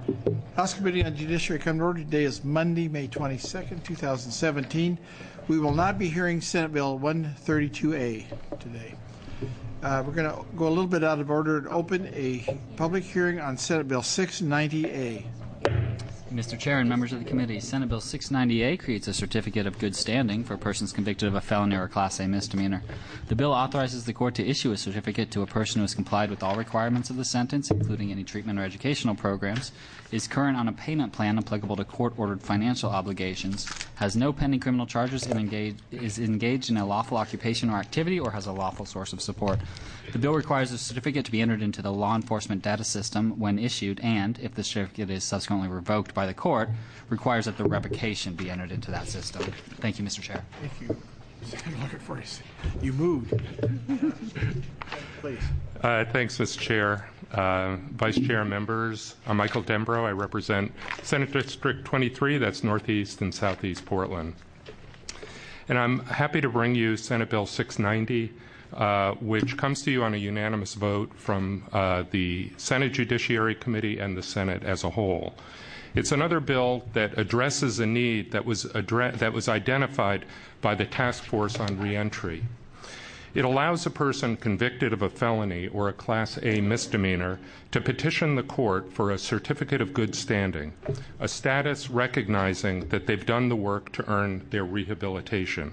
House Committee on Judiciary come to order. Today is Monday, May 22nd, 2017. We will not be hearing Senate Bill 132A today. We're going to go a little bit out of order and open a public hearing on Senate Bill 690A. Mr. Chair and members of the committee, Senate Bill 690A creates a certificate of good standing for persons convicted of a felony or a Class A misdemeanor. The bill authorizes the court to issue a certificate to a person who has complied with all requirements of the sentence, including any treatment or educational programs, is current on a payment plan applicable to court-ordered financial obligations, has no pending criminal charges, and is engaged in a lawful occupation or activity, or has a lawful source of support. The bill requires the certificate to be entered into the law enforcement data system when issued, and, if the certificate is subsequently revoked by the court, requires that the revocation be entered into that system. Thank you, Mr. Chair. Thank you. I'm looking for you. You moved. Please. Thanks, Mr. Chair. Vice Chair and members, I'm Michael Dembro. I represent Senate District 23, that's Northeast and Southeast Portland. And I'm happy to bring you Senate Bill 690, which comes to you on a unanimous vote from the Senate Judiciary Committee and the Senate as a whole. It's another bill that addresses a need that was identified by the Task Force on Reentry. It allows a person convicted of a felony or a Class A misdemeanor to petition the court for a certificate of good standing, a status recognizing that they've done the work to earn their rehabilitation.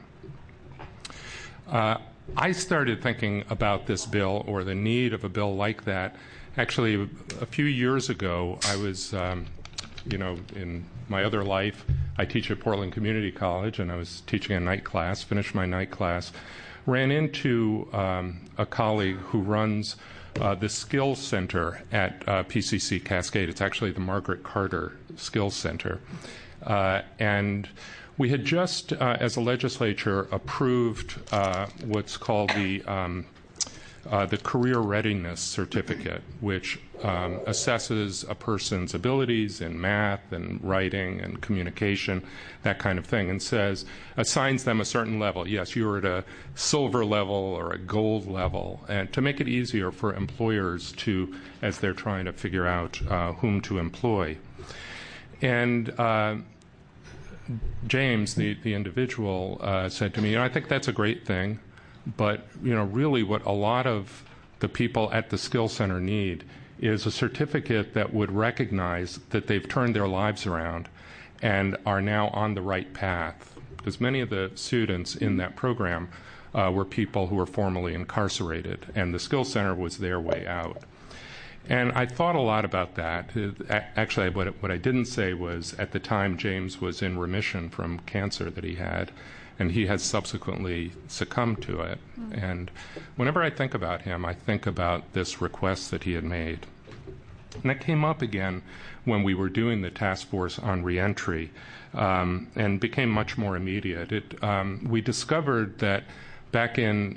I started thinking about this bill, or the need of a bill like that, actually a few years ago. I was in my other life, I teach at Portland Community College, and I was teaching a night class, finished my night class, ran into a colleague who runs the Skills Center at PCC Cascade. It's actually the Margaret Carter Skills Center. And we had just, as a legislature, approved what's called the Career Readiness Certificate, which assesses a person's abilities in math and writing and communication, that kind of thing, and assigns them a certain level. Yes, you're at a silver level or a gold level, and to make it easier for employers to, as they're trying to figure out whom to employ. And James, the individual, said to me, I think that's a great thing. But, really what a lot of the people at the Skills Center need is a certificate that would recognize that they've turned their lives around and are now on the right path. Because many of the students in that program were people who were formerly incarcerated, and the Skills Center was their way out. And I thought a lot about that. Actually, what I didn't say was, at the time, James was in remission from cancer that he had, and he has subsequently succumbed to it. And whenever I think about him, I think about this request that he had made. And that came up again when we were doing the task force on reentry, and became much more immediate. We discovered that back in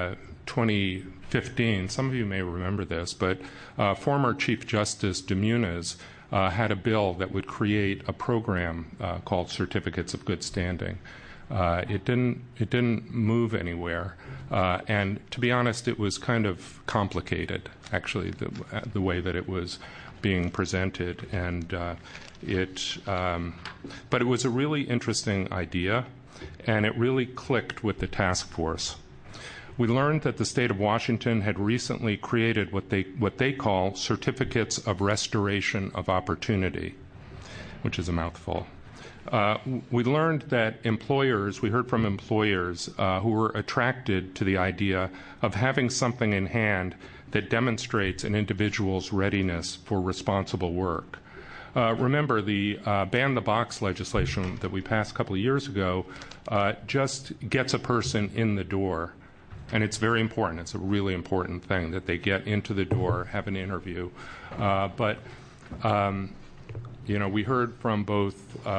2015, some of you may remember this, but former Chief Justice DeMunis had a bill that would create a program called Certificates of Good Standing. It didn't move anywhere, and to be honest, it was kind of complicated, actually, the way that it was being presented, and but it was a really interesting idea, and it really clicked with the task force. We learned that the state of Washington had recently created what they call Certificates of Restoration of Opportunity, which is a mouthful. We learned that we heard from employers who were attracted to the idea of having something in hand that demonstrates an individual's readiness for responsible work. Remember, the ban the box legislation that we passed a couple of years ago just gets a person in the door, and it's very important. It's a really important thing that they get into the door, have an interview. But we heard from both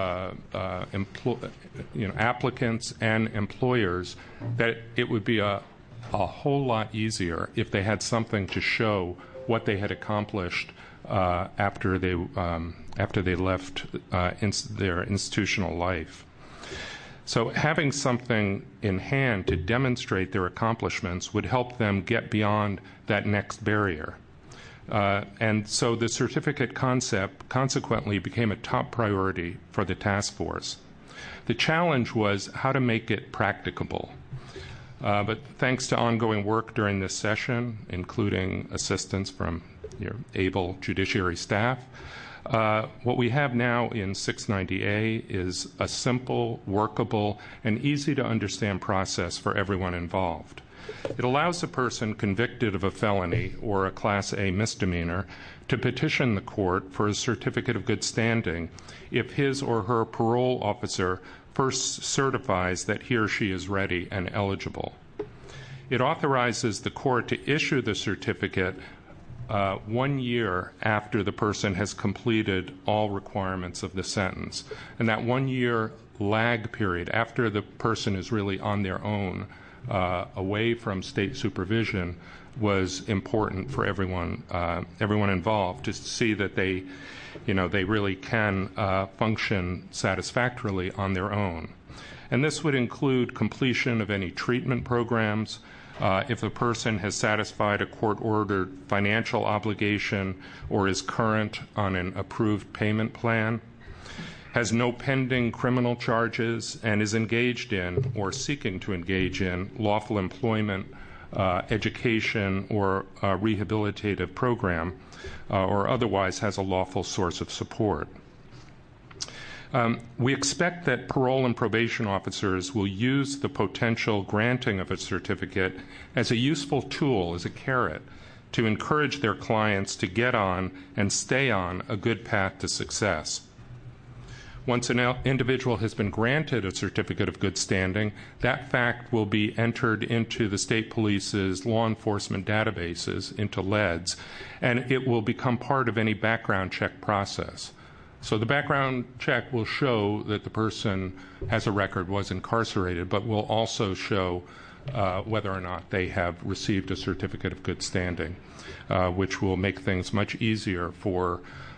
applicants and employers that it would be a whole lot easier if they had something to show what they had accomplished after they left their institutional life. So having something in hand to demonstrate their accomplishments would help them get beyond that next barrier. And so the certificate concept consequently became a top priority for the task force. The challenge was how to make it practicable. But thanks to ongoing work during this session, including assistance from your able judiciary staff, what we have now in 690A is a simple, workable, and easy to understand process for everyone involved. It allows a person convicted of a felony or a Class A misdemeanor to petition the court for a certificate of good standing if his or her parole officer first certifies that he or she is ready and eligible. It authorizes the court to issue the certificate 1 year after the person has completed all requirements of the sentence. And that 1 year lag period after the person is really on their own, away from state supervision, was important for everyone involved to see that they really can function satisfactorily on their own. And this would include completion of any treatment programs, if a person has satisfied a court-ordered financial obligation or is current on an approved payment plan, has no pending criminal charges, and is engaged in or seeking to engage in lawful employment, education, or a rehabilitative program, or otherwise has a lawful source of support. We expect that parole and probation officers will use the potential granting of a certificate as a useful tool, as a carrot, to encourage their clients to get on and stay on a good path to success. Once an individual has been granted a certificate of good standing, that fact will be entered into the state police's law enforcement databases, into LEDs, and it will become part of any background check process. So the background check will show that the person has a record, was incarcerated, but will also show whether or not they have received a certificate of good standing, which will make things much easier for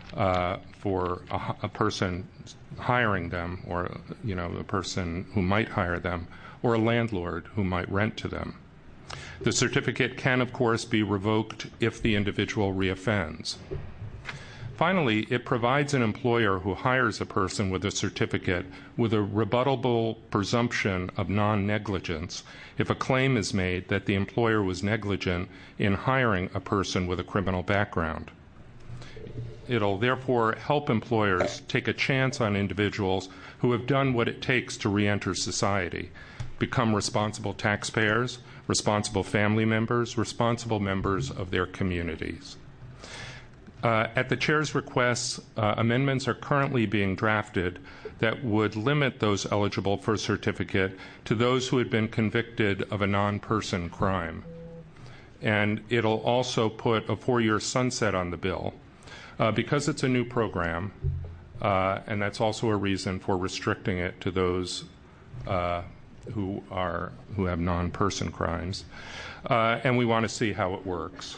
a person hiring them, or the person who might hire them, or a landlord who might rent to them. The certificate can, of course, be revoked if the individual reoffends. Finally, it provides an employer who hires a person with a certificate with a rebuttable presumption of non-negligence if a claim is made that the employer was negligent in hiring a person with a criminal background. It'll therefore help employers take a chance on individuals who have done what it takes to re-enter society, become responsible taxpayers, responsible family members, responsible members of their communities. At the Chair's request, amendments are currently being drafted that would limit those eligible for a certificate to those who had been convicted of a non-person crime. And it'll also put a 4-year sunset on the bill. Because it's a new program, and that's also a reason for restricting it to those who have non-person crimes, and we want to see how it works.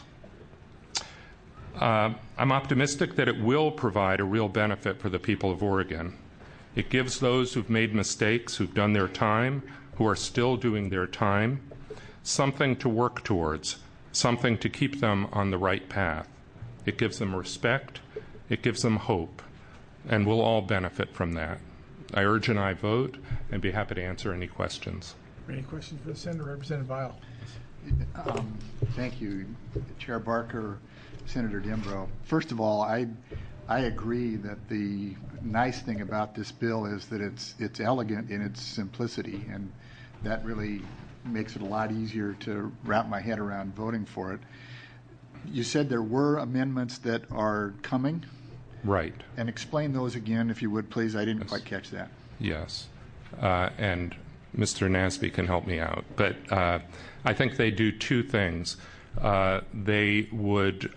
I'm optimistic that it will provide a real benefit for the people of Oregon. It gives those who've made mistakes, who've done their time, who are still doing their time, something to work towards, something to keep them on the right path. It gives them respect, it gives them hope, and we'll all benefit from that. I urge an aye vote and be happy to answer any questions. Any questions for the Senator? Representative Vial. Thank you, Chair Barker, Senator Dimbro. First of all, I agree that the nice thing about this bill is that it's elegant in its simplicity, and that really makes it a lot easier to wrap my head around voting for it. You said there were amendments that are coming? Right. And explain those again, if you would, please. I didn't Yes. quite catch that. Yes. And Mr. Nasby can help me out. But I think they do two things. They would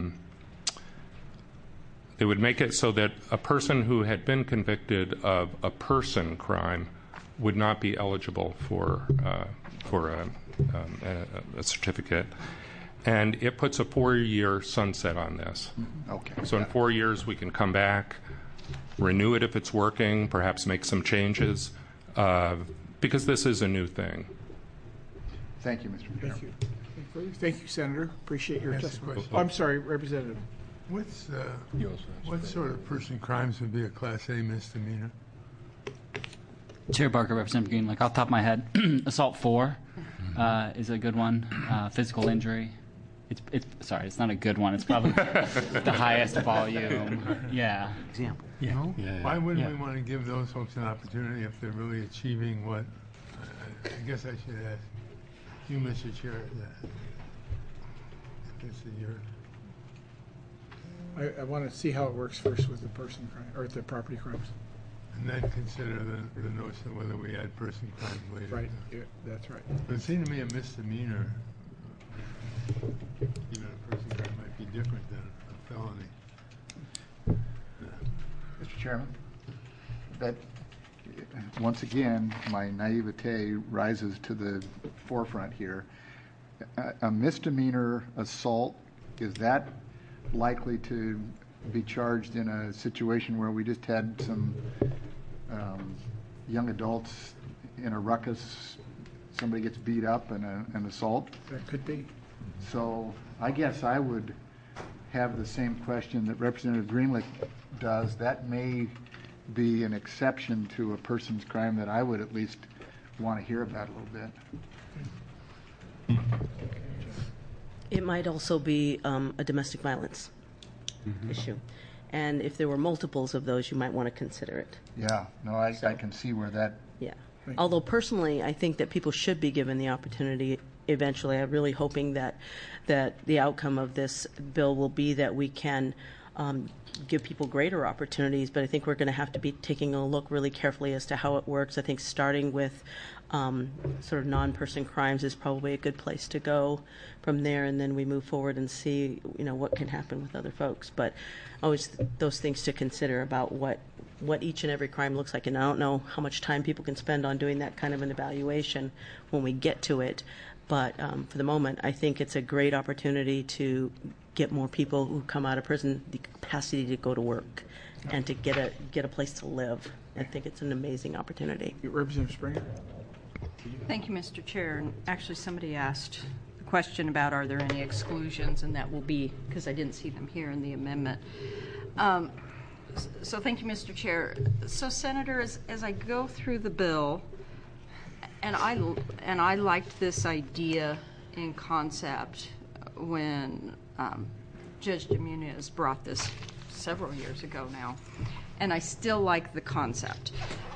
make it so that a person who had been convicted of a person crime would not be eligible for a certificate. And it puts a 4-year sunset on this. Okay. So in 4 years, we can come back, renew it if it's working, perhaps make some changes, because this is a new thing. Thank you, Mr. Chairman. Thank you. Thank you, Senator. Appreciate your Ask a testimony. question. Oh, I'm sorry, Representative. What sort of person crimes would be a Class A misdemeanor? Chair Barker, Representative Green, like off the top of my head, assault 4 is a good one. Physical injury. It's not a good one. It's probably the highest volume. Yeah. Example. Yeah. Why wouldn't we want to give those folks an opportunity if they're really achieving what? I guess I should ask you, Mr. Chair, that. This is your. I want to see how it works first with the person crime, or the property crimes. And then consider the notion of whether we add person crimes later. Right, yeah, that's right. But it seemed to me a misdemeanor, even a person crime, might be different than a felony. Mr. Chairman, that, once again, my naivete rises to the forefront here. A misdemeanor assault, is that likely to be charged in a situation where we just had some young adults in a ruckus, somebody gets beat up in an assault? That could be. So I guess I would have the same question that Representative Greenlick does. That may be an exception to a person's crime that I would at least want to hear about a little bit. It might also be a domestic violence issue. And if there were multiples of those, you might want to consider it. Yeah, no, I can see where that. Yeah. Although personally, I think that people should be given the opportunity eventually. I'm really hoping that the outcome of this bill will be that we can give people greater opportunities, but I think we're going to have to be taking a look really carefully as to how it works. I think starting with sort of non-person crimes is probably a good place to go from there, and then we move forward and see, what can happen with other folks. But always those things to consider about what each and every crime looks like, and I don't know how much time people can spend on doing that kind of an evaluation when we get to it. But for the moment, I think it's a great opportunity to get more people who come out of prison the capacity to go to work and to get a place to live. I think it's an amazing opportunity. Representative Springer. Thank you, Mr. Chair. And actually, somebody asked a question about are there any exclusions, and that will be, because I didn't see them here in the amendment. So thank you, Mr. Chair. So, Senator, as I go through the bill, and I liked this idea in concept when Judge Dominguez brought this several years ago now, and I still like the concept.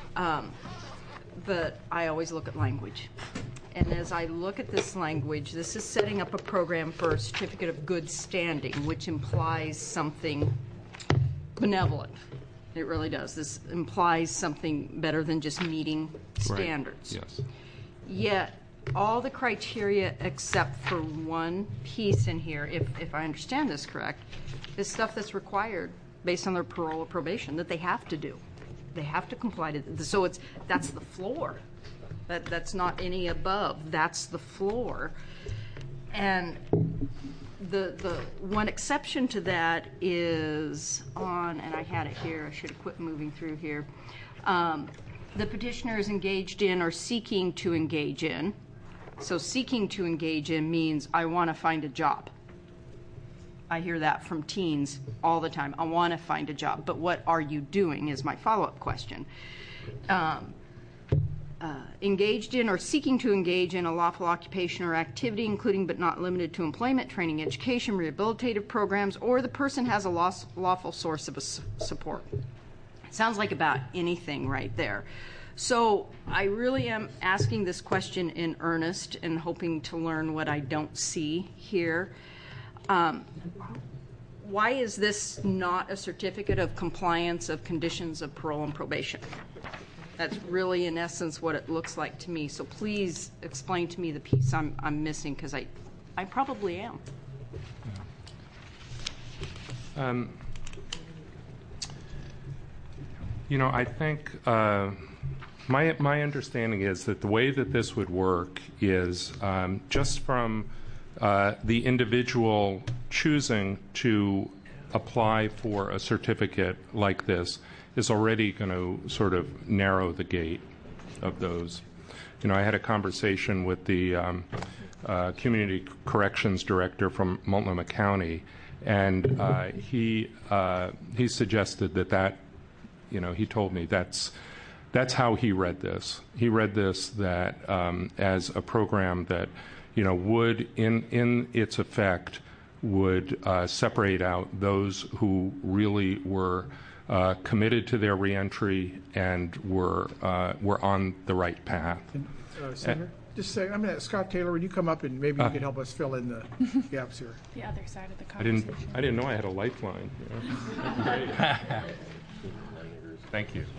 But I always look at language. And as I look at this language, this is setting up a program for a certificate of good standing, which implies something benevolent. It really does. This implies something better than just meeting standards. Right. Yes. Yet, all the criteria except for one piece in here, if I understand this correct, is stuff that's required based on their parole or probation that they have to do. They have to comply to. So that's the floor. That's not any above. That's the floor. And the one exception to that is on, and I had it here. I should have quit moving through here. The petitioner is engaged in or seeking to engage in. So seeking to engage in means I want to find a job. I hear that from teens all the time. I want to find a job, but what are you doing is my follow-up question. Engaged in or seeking to engage in a lawful occupation or activity, including but not limited to employment, training, education, rehabilitative programs, or the person has a lawful source of support. It sounds like about anything right there. So I really am asking this question in earnest and hoping to learn what I don't see here. Why is this not a certificate of compliance of conditions of parole and probation? That's really, in essence, what it looks like to me. So please explain to me the piece I'm missing, because I probably am. I think my understanding is that the way that this would work is just from the individual choosing to apply for a certificate like this is already going to sort of narrow the gate of those. I had a conversation with the community corrections director from Multnomah County, and he suggested that he told me that's how he read this. He read this that as a program that would in its effect would separate out those who really were committed to their reentry and were on the right path. Senator, just a second. I'm going to Scott Taylor. Would you come up and maybe you could help us fill in the gaps here? The other side of the conversation. I didn't know I had a lifeline. Thank you.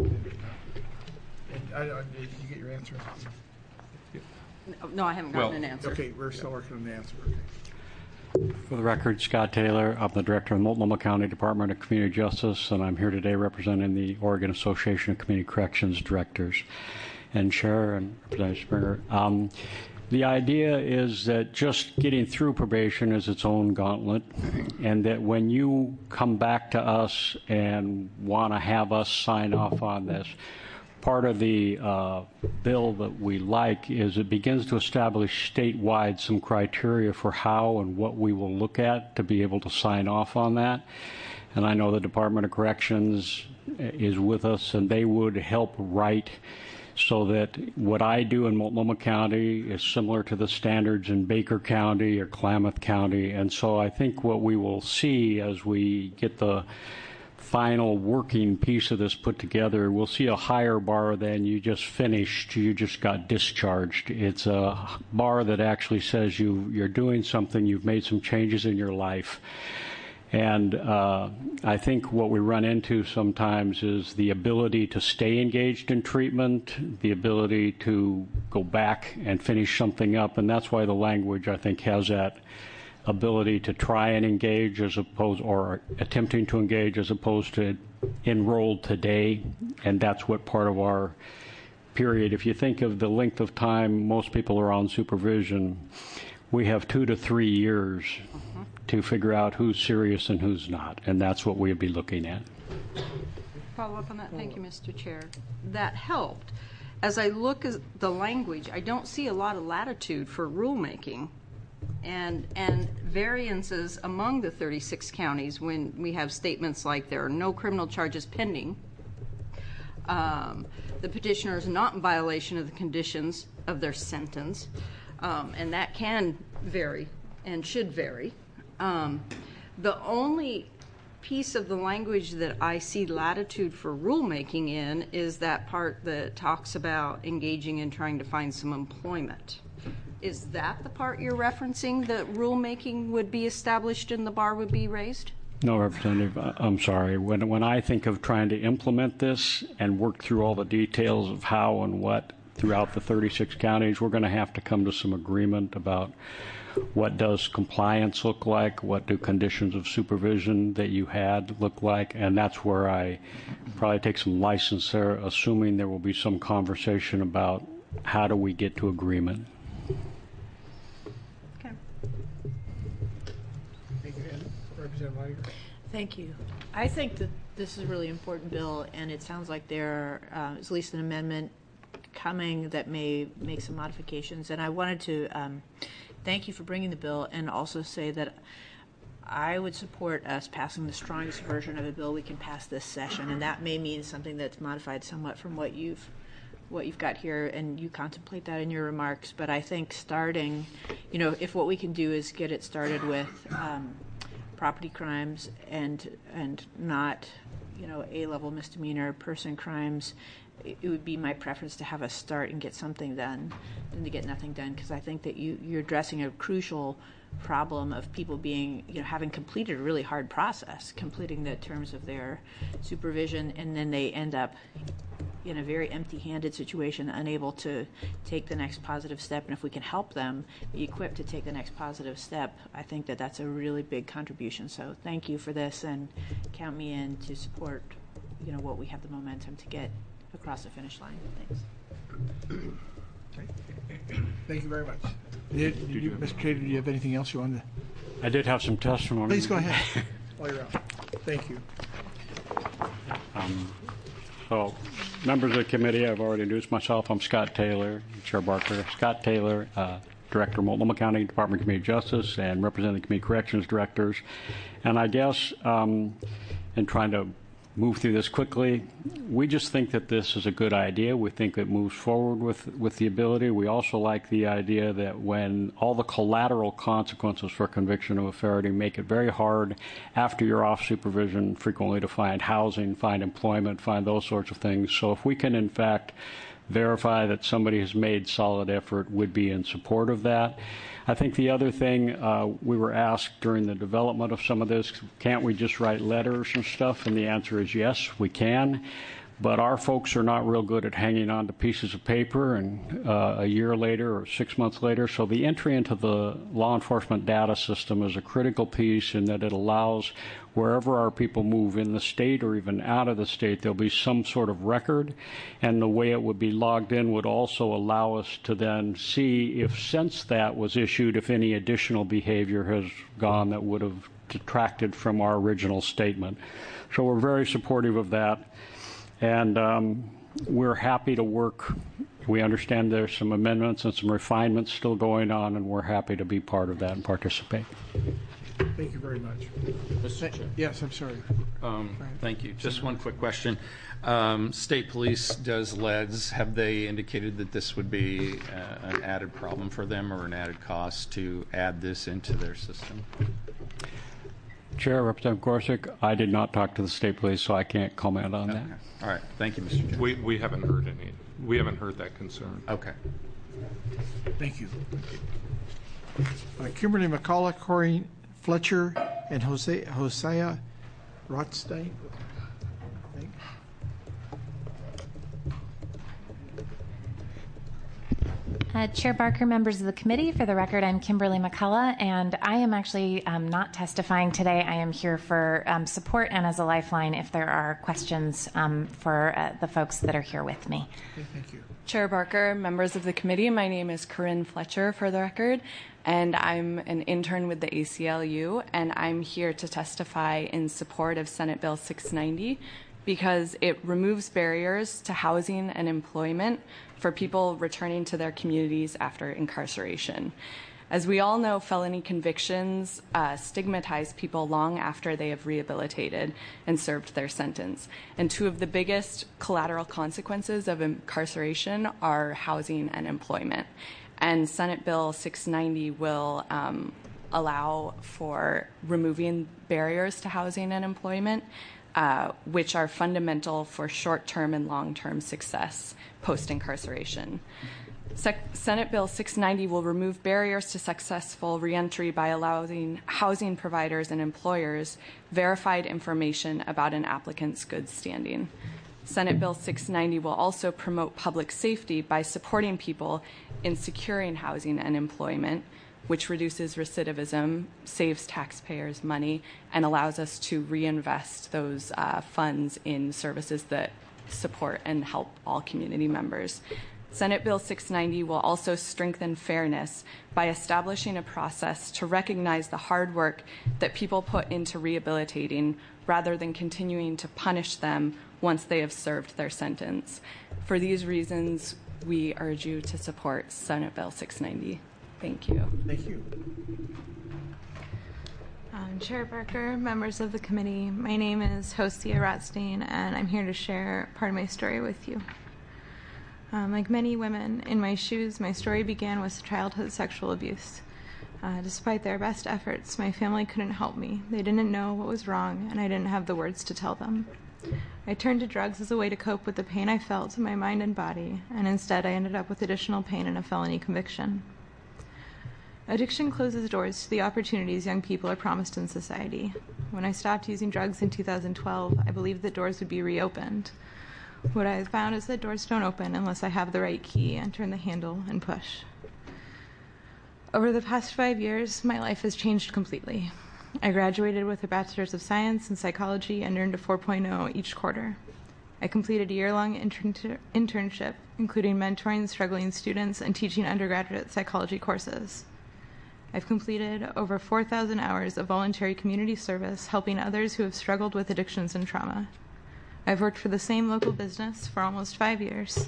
And, did you get your answer? No, I haven't gotten an answer. Okay, we're still working on the answer. For the record, Scott Taylor. I'm the director of the Multnomah County Department of Community Justice, and I'm here today representing the Oregon Association of Community Corrections Directors. And Chair and Representative Springer, the idea is that just getting through probation is its own gauntlet, and that when you come back to us and want to have us sign off on this, part of the bill that we like is it begins to establish statewide some criteria for how and what we will look at to be able to sign off on that. And I know the Department of Corrections is with us, and they would help write so that what I do in Multnomah County is similar to the standards in Baker County or Klamath County. And so I think what we will see as we get the final working piece of this put together, we'll see a higher bar than you just finished, you just got discharged. It's a bar that actually says you're doing something, you've made some changes in your life. And I think what we run into sometimes is the ability to stay engaged in treatment, the ability to go back and finish something up, and that's why the language, I think, has that ability to try and engage as opposed, or attempting to engage as opposed to enrolled today, and that's what part of our period. If you think of the length of time most people are on supervision, we have 2 to 3 years to figure out who's serious and who's not, and that's what we'll be looking at. Follow up on that. Thank you, Mr. Chair. That helped. As I look at the language, I don't see a lot of latitude for rulemaking and variances among the 36 counties when we have statements like there are no criminal charges pending. The petitioner is not in violation of the conditions of their sentence, and that can vary and should vary. The only piece of the language that I see latitude for rulemaking in is that part that talks about engaging in trying to find some employment. Is that the part you're referencing, that rulemaking would be established and the bar would be raised? No, Representative, I'm sorry. When I think of trying to implement this and work through all the details of how and what throughout the 36 counties, we're going to have to come to some agreement about what does compliance look like, what do conditions of supervision that you had look like, and that's where I probably take some license there, assuming there will be some conversation about how do we get to agreement. Okay. Thank you, Representative Leininger. Thank you. I think that this is a really important bill, and it sounds like there is at least an amendment coming that may make some modifications. And I wanted to thank you for bringing the bill, and also say that I would support us passing the strongest version of a bill we can pass this session, and that may mean something that's modified somewhat from what you've got here, and you contemplate that in your remarks. But I think starting, if what we can do is get it started with property crimes and not, A-level misdemeanor person crimes, it would be my preference to have us start and get something done than to get nothing done, because I think that you're addressing a crucial problem of people being, having completed a really hard process, completing the terms of their supervision, and then they end up in a very empty-handed situation, unable to take the next positive step. And if we can help them be equipped to take the next positive step, I think that that's a really big contribution. So thank you for this, and count me in to support, what we have the momentum to get across the finish line. Thanks. Thank you very much. Mr. Taylor, do you have anything else you wanted to? I did have some testimony. Please go ahead while you're out. Thank you. So, members of the committee, I've already introduced myself. I'm Scott Taylor, Chair Barker. Scott Taylor, Director, Multnomah County Department of Community Justice, and representing the Community Corrections Directors. And I guess in trying to move through this quickly, we just think that this is a good idea. We think it moves forward with the ability. We also like the idea that when all the collateral consequences for conviction of a felony make it very hard after you're off supervision frequently to find housing, find employment, find those sorts of things. So if we can in fact verify that somebody has made solid effort, would be in support of that. I think the other thing, we were asked during the development of some of this, can't we just write letters and stuff? And the answer is yes, we can. But our folks are not real good at hanging on to pieces of paper and a year later or 6 months later. So the entry into the law enforcement data system is a critical piece in that it allows wherever our people move in the state or even out of the state, there'll be some sort of record. And the way it would be logged in would also allow us to then see if since that was issued, if any additional behavior has gone that would have detracted from our original statement. So we're very supportive of that. And we're happy to work. We understand there's some amendments and some refinements still going on, and we're happy to be part of that and participate. Thank you very much. Mr. Chair. Yes, I'm sorry. Thank you. Just one quick question. State Police does LEDs. Have they indicated that this would be an added problem for them or an added cost to add this into their system? Chair, Representative Gorsuch, I did not talk to the State Police, so I can't comment on that. Okay. All right. Thank you, Mr. Chair. We haven't heard any. We haven't heard that concern. Okay. Thank you. Kimberly McCullough, Corey Fletcher, and Hosea Rothstein. Chair Barker, members of the committee, for the record, I'm Kimberly McCullough, and I am actually not testifying today. I am here for support and as a lifeline if there are questions for the folks that are here with me. Okay, thank you. Chair Barker, members of the committee, my name is Corinne Fletcher, for the record, and I'm an intern with the ACLU, and I'm here to testify in support of Senate Bill 690 because it removes barriers to housing and employment for people returning to their communities after incarceration. As we all know, felony convictions stigmatize people long after they have rehabilitated and served their sentence. And two of the biggest collateral consequences of incarceration are housing and employment. And Senate Bill 690 will allow for removing barriers to housing and employment, which are fundamental for short-term and long-term success post-incarceration. Senate Bill 690 will remove barriers to successful reentry by allowing housing providers and employers verified information about an applicant's good standing. Senate Bill 690 will also promote public safety by supporting people in securing housing and employment, which reduces recidivism, saves taxpayers money, and allows us to reinvest those funds in services that support and help all community members. Senate Bill 690 will also strengthen fairness by establishing a process to recognize the hard work that people put into rehabilitating rather than continuing to punish them once they have served their sentence. For these reasons, we urge you to support Senate Bill 690. Thank you. Thank you. Chair Barker, members of the committee, my name is Hosea Rothstein, and I'm here to share part of my story with you. Like many women in my shoes, my story began with childhood sexual abuse. Despite their best efforts, my family couldn't help me. They didn't know what was wrong, and I didn't have the words to tell them. I turned to drugs as a way to cope with the pain I felt in my mind and body, and instead I ended up with additional pain and a felony conviction. Addiction closes doors to the opportunities young people are promised in society. When I stopped using drugs in 2012, I believed that doors would be reopened. What I have found is that doors don't open unless I have the right key and turn the handle and push. Over the past 5 years, my life has changed completely. I graduated with a Bachelor's of Science in Psychology and earned a 4.0 each quarter. I completed a year-long internship, including mentoring struggling students and teaching undergraduate psychology courses. I've completed over 4,000 hours of voluntary community service helping others who have struggled with addictions and trauma. I've worked for the same local business for almost 5 years.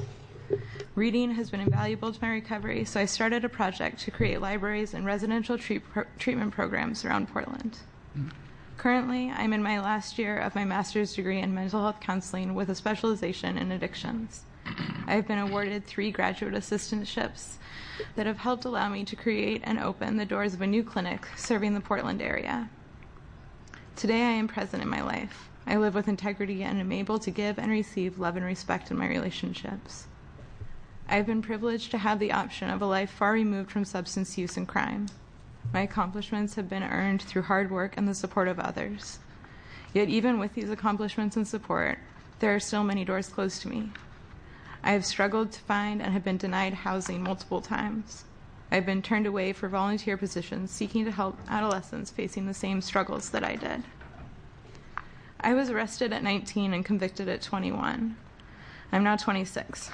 Reading has been invaluable to my recovery, so I started a project to create libraries and residential treatment programs around Portland. Currently, I'm in my last year of my master's degree in mental health counseling with a specialization in addictions. I have been awarded 3 graduate assistantships that have helped allow me to create and open the doors of a new clinic serving the Portland area. Today, I am present in my life. I live with integrity and am able to give and receive love and respect in my relationships. I have been privileged to have the option of a life far removed from substance use and crime. My accomplishments have been earned through hard work and the support of others. Yet even with these accomplishments and support, there are still many doors closed to me. I have struggled to find and have been denied housing multiple times. I have been turned away for volunteer positions seeking to help adolescents facing the same struggles that I did. I was arrested at 19 and convicted at 21. I'm now 26.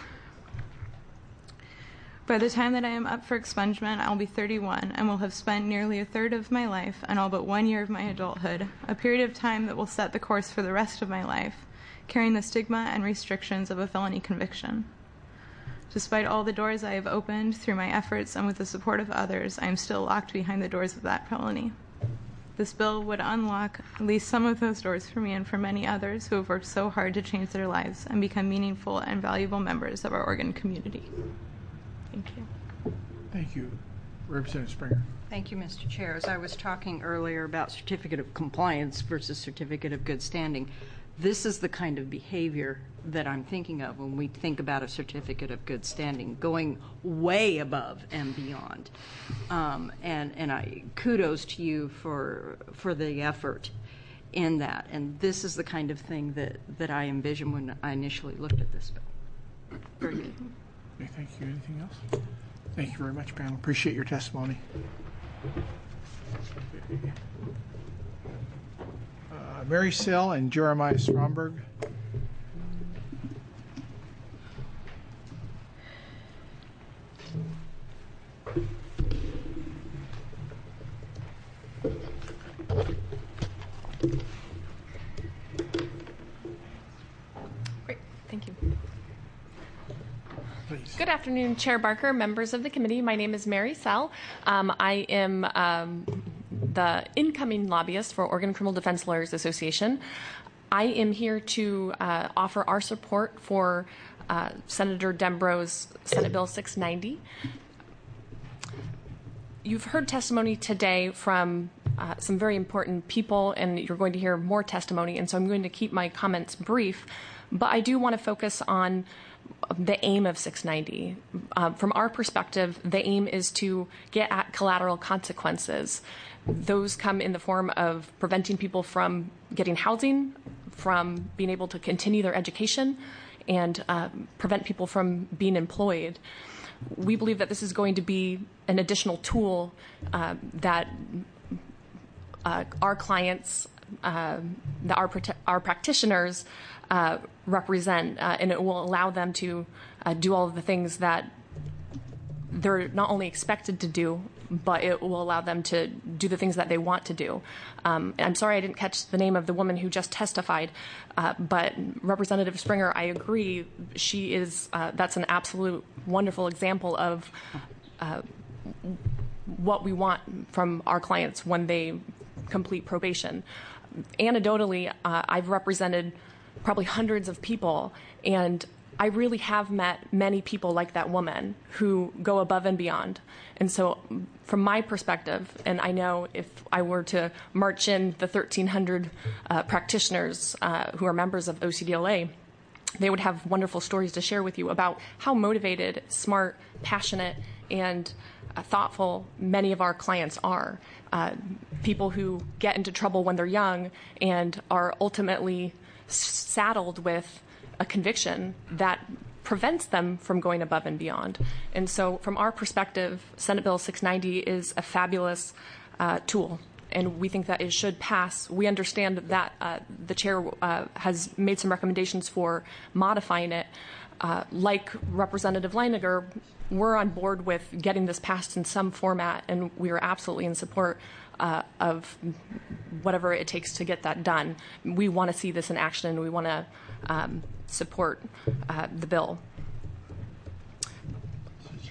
By the time that I am up for expungement, I'll be 31 and will have spent nearly a third of my life and all but 1 year of my adulthood, a period of time that will set the course for the rest of my life, carrying the stigma and restrictions of a felony conviction. Despite all the doors I have opened through my efforts and with the support of others, I am still locked behind the doors of that felony. This bill would unlock at least some of those doors for me and for many others who have worked so hard to change their lives and become meaningful and valuable members of our Oregon community. Thank you. Thank you. Representative Springer. Thank you, Mr. Chair. As I was talking earlier about certificate of compliance versus certificate of good standing, this is the kind of behavior that I'm thinking of when we think about a certificate of good standing, going way above and beyond. And I kudos to you for the effort in that. And this is the kind of thing that I envisioned when I initially looked at this bill. Very good. Okay, thank you. Anything else? Thank you very much, panel. Appreciate your testimony. Mary Sell and Jeremiah Stromberg. Great, thank you. Please. Good afternoon, Chair Barker, members of the committee. My name is Mary Sell. I am the incoming lobbyist for Oregon Criminal Defense Lawyers Association. I am here to offer our support for Senator Dembro's Senate Bill 690. You've heard testimony today from some very important people, and you're going to hear more testimony, and so I'm going to keep my comments brief, but I do want to focus on the aim of 690. From our perspective, the aim is to get at collateral consequences. Those come in the form of preventing people from getting housing, from being able to continue their education, and prevent people from being employed. We believe that this is going to be an additional tool that our clients, that our practitioners represent, and it will allow them to do all of the things that they're not only expected to do, but it will allow them to do the things that they want to do. I'm sorry I didn't catch the name of the woman who just testified, but Representative Springer, I agree, she is, that's an absolute wonderful example of what we want from our clients when they complete probation. Anecdotally, I've represented probably hundreds of people, and I really have met many people like that woman who go above and beyond. And so from my perspective, and I know if I were to march in the 1,300 practitioners who are members of OCDLA, they would have wonderful stories to share with you about how motivated, smart, passionate, and thoughtful many of our clients are. People who get into trouble when they're young and are ultimately saddled with a conviction that prevents them from going above and beyond. And so from our perspective, Senate Bill 690 is a fabulous tool, and we think that it should pass. We understand that the chair has made some recommendations for modifying it. Like Representative Leininger, we're on board with getting this passed in some format, and we are absolutely in support of whatever it takes to get that done. We want to see this in action, and we want to support the bill.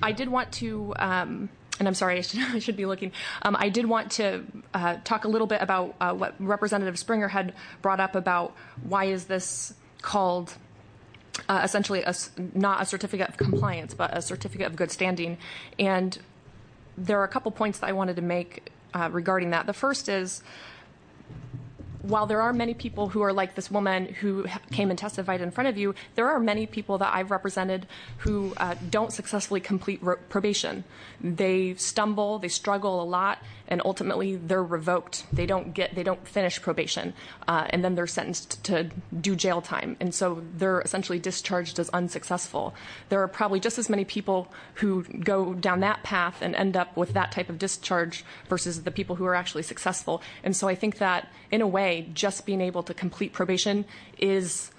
I did want to, and I'm sorry, I should be looking. I did want to talk a little bit about what Representative Springer had brought up about why is this called essentially not a certificate of compliance, but a certificate of good standing. And there are a couple points that I wanted to make regarding that. The first is, while there are many people who are like this woman who came and testified in front of you, there are many people that I've represented who don't successfully complete probation. They stumble, they struggle a lot, and ultimately they're revoked. They don't finish probation, and then they're sentenced to do jail time. And so they're essentially discharged as unsuccessful. There are probably just as many people who go down that path and end up with that type of discharge versus the people who are actually successful. And so I think that, in a way, just being able to complete probation is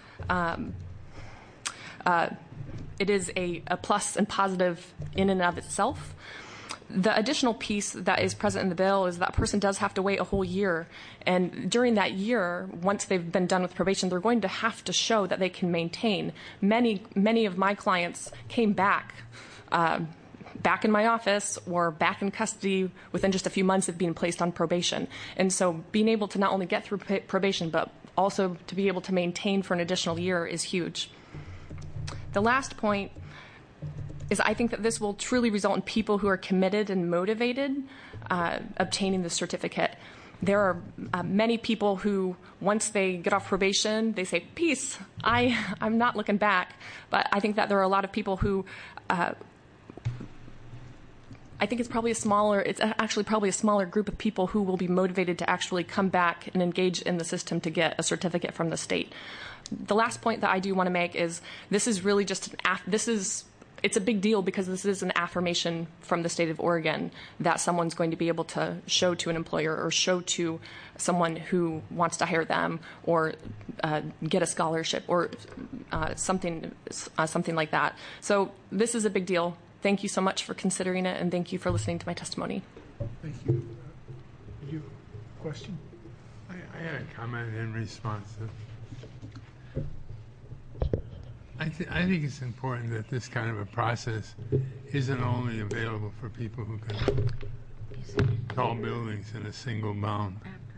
it is a plus and positive in and of itself. The additional piece that is present in the bill is that person does have to wait a whole year. And during that year, once they've been done with probation, they're going to have to show that they can maintain. Many of my clients came back in my office or back in custody within just a few months of being placed on probation. And so being able to not only get through probation, but also to be able to maintain for an additional year is huge. The last point is I think that this will truly result in people who are committed and motivated obtaining the certificate. There are many people who, once they get off probation, they say, peace, I'm not looking back. But I think that there are a lot of people who I think it's actually probably a smaller group of people who will be motivated to actually come back and engage in the system to get a certificate from the state. The last point that I do want to make is this is really just it's a big deal because this is an affirmation from the state of Oregon that someone's going to be able to show to an employer or show to someone who wants to hire them or get a scholarship or something like that. So this is a big deal. Thank you so much for considering it, and thank you for listening to my testimony. Thank you. You question? I had a comment in response to. I think it's important that this kind of a process isn't only available for people who can tall buildings in a single bound.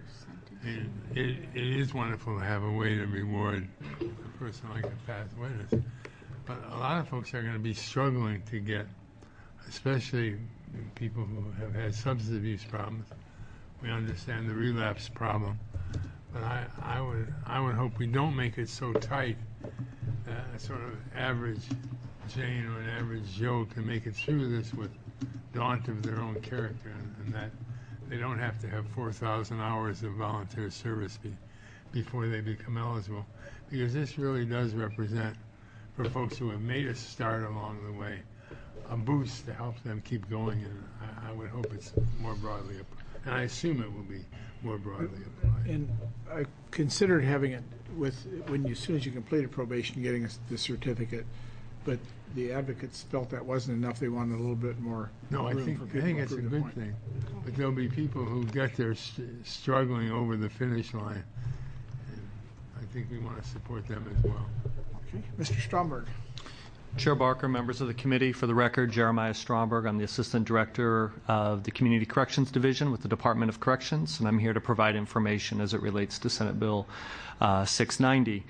It is wonderful to have a way to reward a person like a past witness. But a lot of folks are going to be struggling to get, especially people who have had substance abuse problems. We understand the relapse problem, but I would hope we don't make it so tight that a sort of average Jane or an average Joe can make it through this with daunt of their own character, and that they don't have to have 4,000 hours of volunteer service before they become eligible, because this really does represent, for folks who have made a start along the way, a boost to help them keep going, and I would hope it's more broadly applied. And I assume it will be more broadly applied. And I considered having it as soon as you completed probation, getting the certificate, but the advocates felt that wasn't enough. They wanted a little bit more. No, I think it's a good thing. But there'll be people who get there struggling over the finish line. And I think we want to support them as well. Okay, Mr. Stromberg. Chair Barker, members of the committee, for the record, Jeremiah Stromberg. I'm the Assistant Director of the Community Corrections Division with the Department of Corrections, and I'm here to provide information as it relates to Senate Bill 690.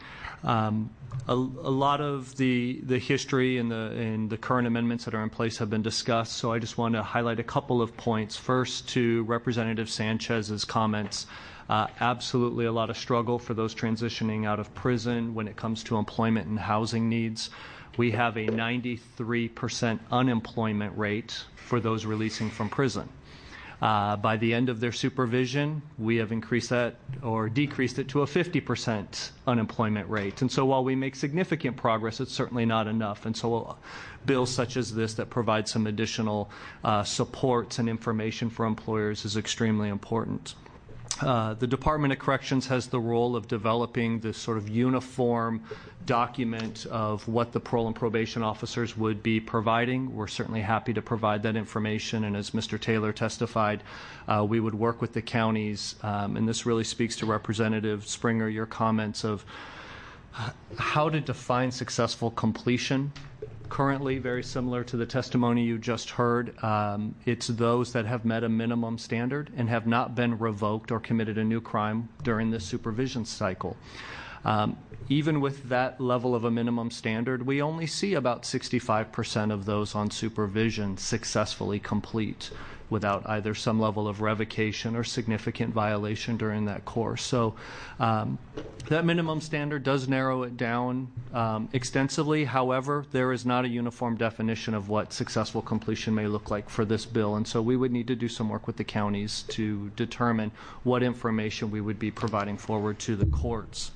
A lot of the history and the current amendments that are in place have been discussed, so I just want to highlight a couple of points. First, to Representative Sanchez's comments. Absolutely a lot of struggle for those transitioning out of prison when it comes to employment and housing needs. We have a 93% unemployment rate for those releasing from prison. By the end of their supervision, we have increased that or decreased it to a 50% unemployment rate. And so while we make significant progress, it's certainly not enough. And so bills such as this that provide some additional supports and information for employers is extremely important. The Department of Corrections has the role of developing this sort of uniform document of what the parole and probation officers would be providing. We're certainly happy to provide that information, and as Mr. Taylor testified, we would work with the counties, and this really speaks to Representative Springer, your comments of how to define successful completion. currently very similar to the testimony you just heard. It's those that have met a minimum standard and have not been revoked or committed a new crime during this supervision cycle. Even with that level of a minimum standard, we only see about 65% of those on supervision successfully complete without either some level of revocation or significant violation during that course. So that minimum standard does narrow it down extensively. However, there is not a uniform definition of what successful completion may look like for this bill, and so we would need to do some work with the counties to determine what information we would be providing forward to the courts.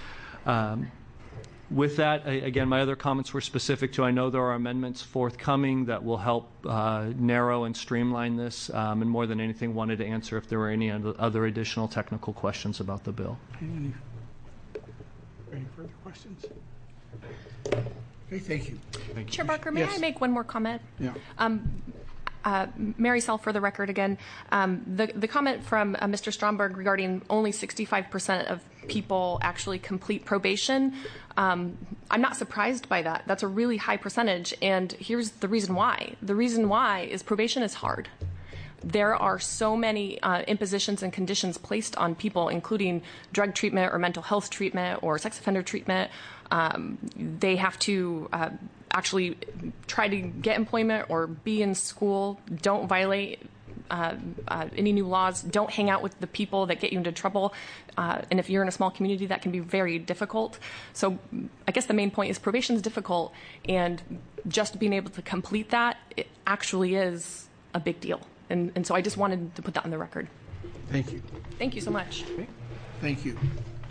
With that, again, my other comments were specific to, I know there are amendments forthcoming that will help narrow and streamline this, and more than anything wanted to answer if there were any other additional technical questions about the bill. Any further questions? Okay, thank you. Chair Barker, may I make one more comment? Yeah. Mary Sell, for the record again. The comment from Mr. Stromberg regarding only 65% of people actually complete probation, I'm not surprised by that. That's a really high percentage, and here's the reason why. The reason why is probation is hard. There are so many impositions and conditions placed on people, including drug treatment or mental health treatment or sex offender treatment. They have to actually try to get employment or be in school, don't violate any new laws, don't hang out with the people that get you into trouble. And if you're in a small community, that can be very difficult. So I guess the main point is probation is difficult, and just being able to complete that, it actually is a big deal. And so I just wanted to put that on the record. Thank you. Thank you so much. Okay. Thank you.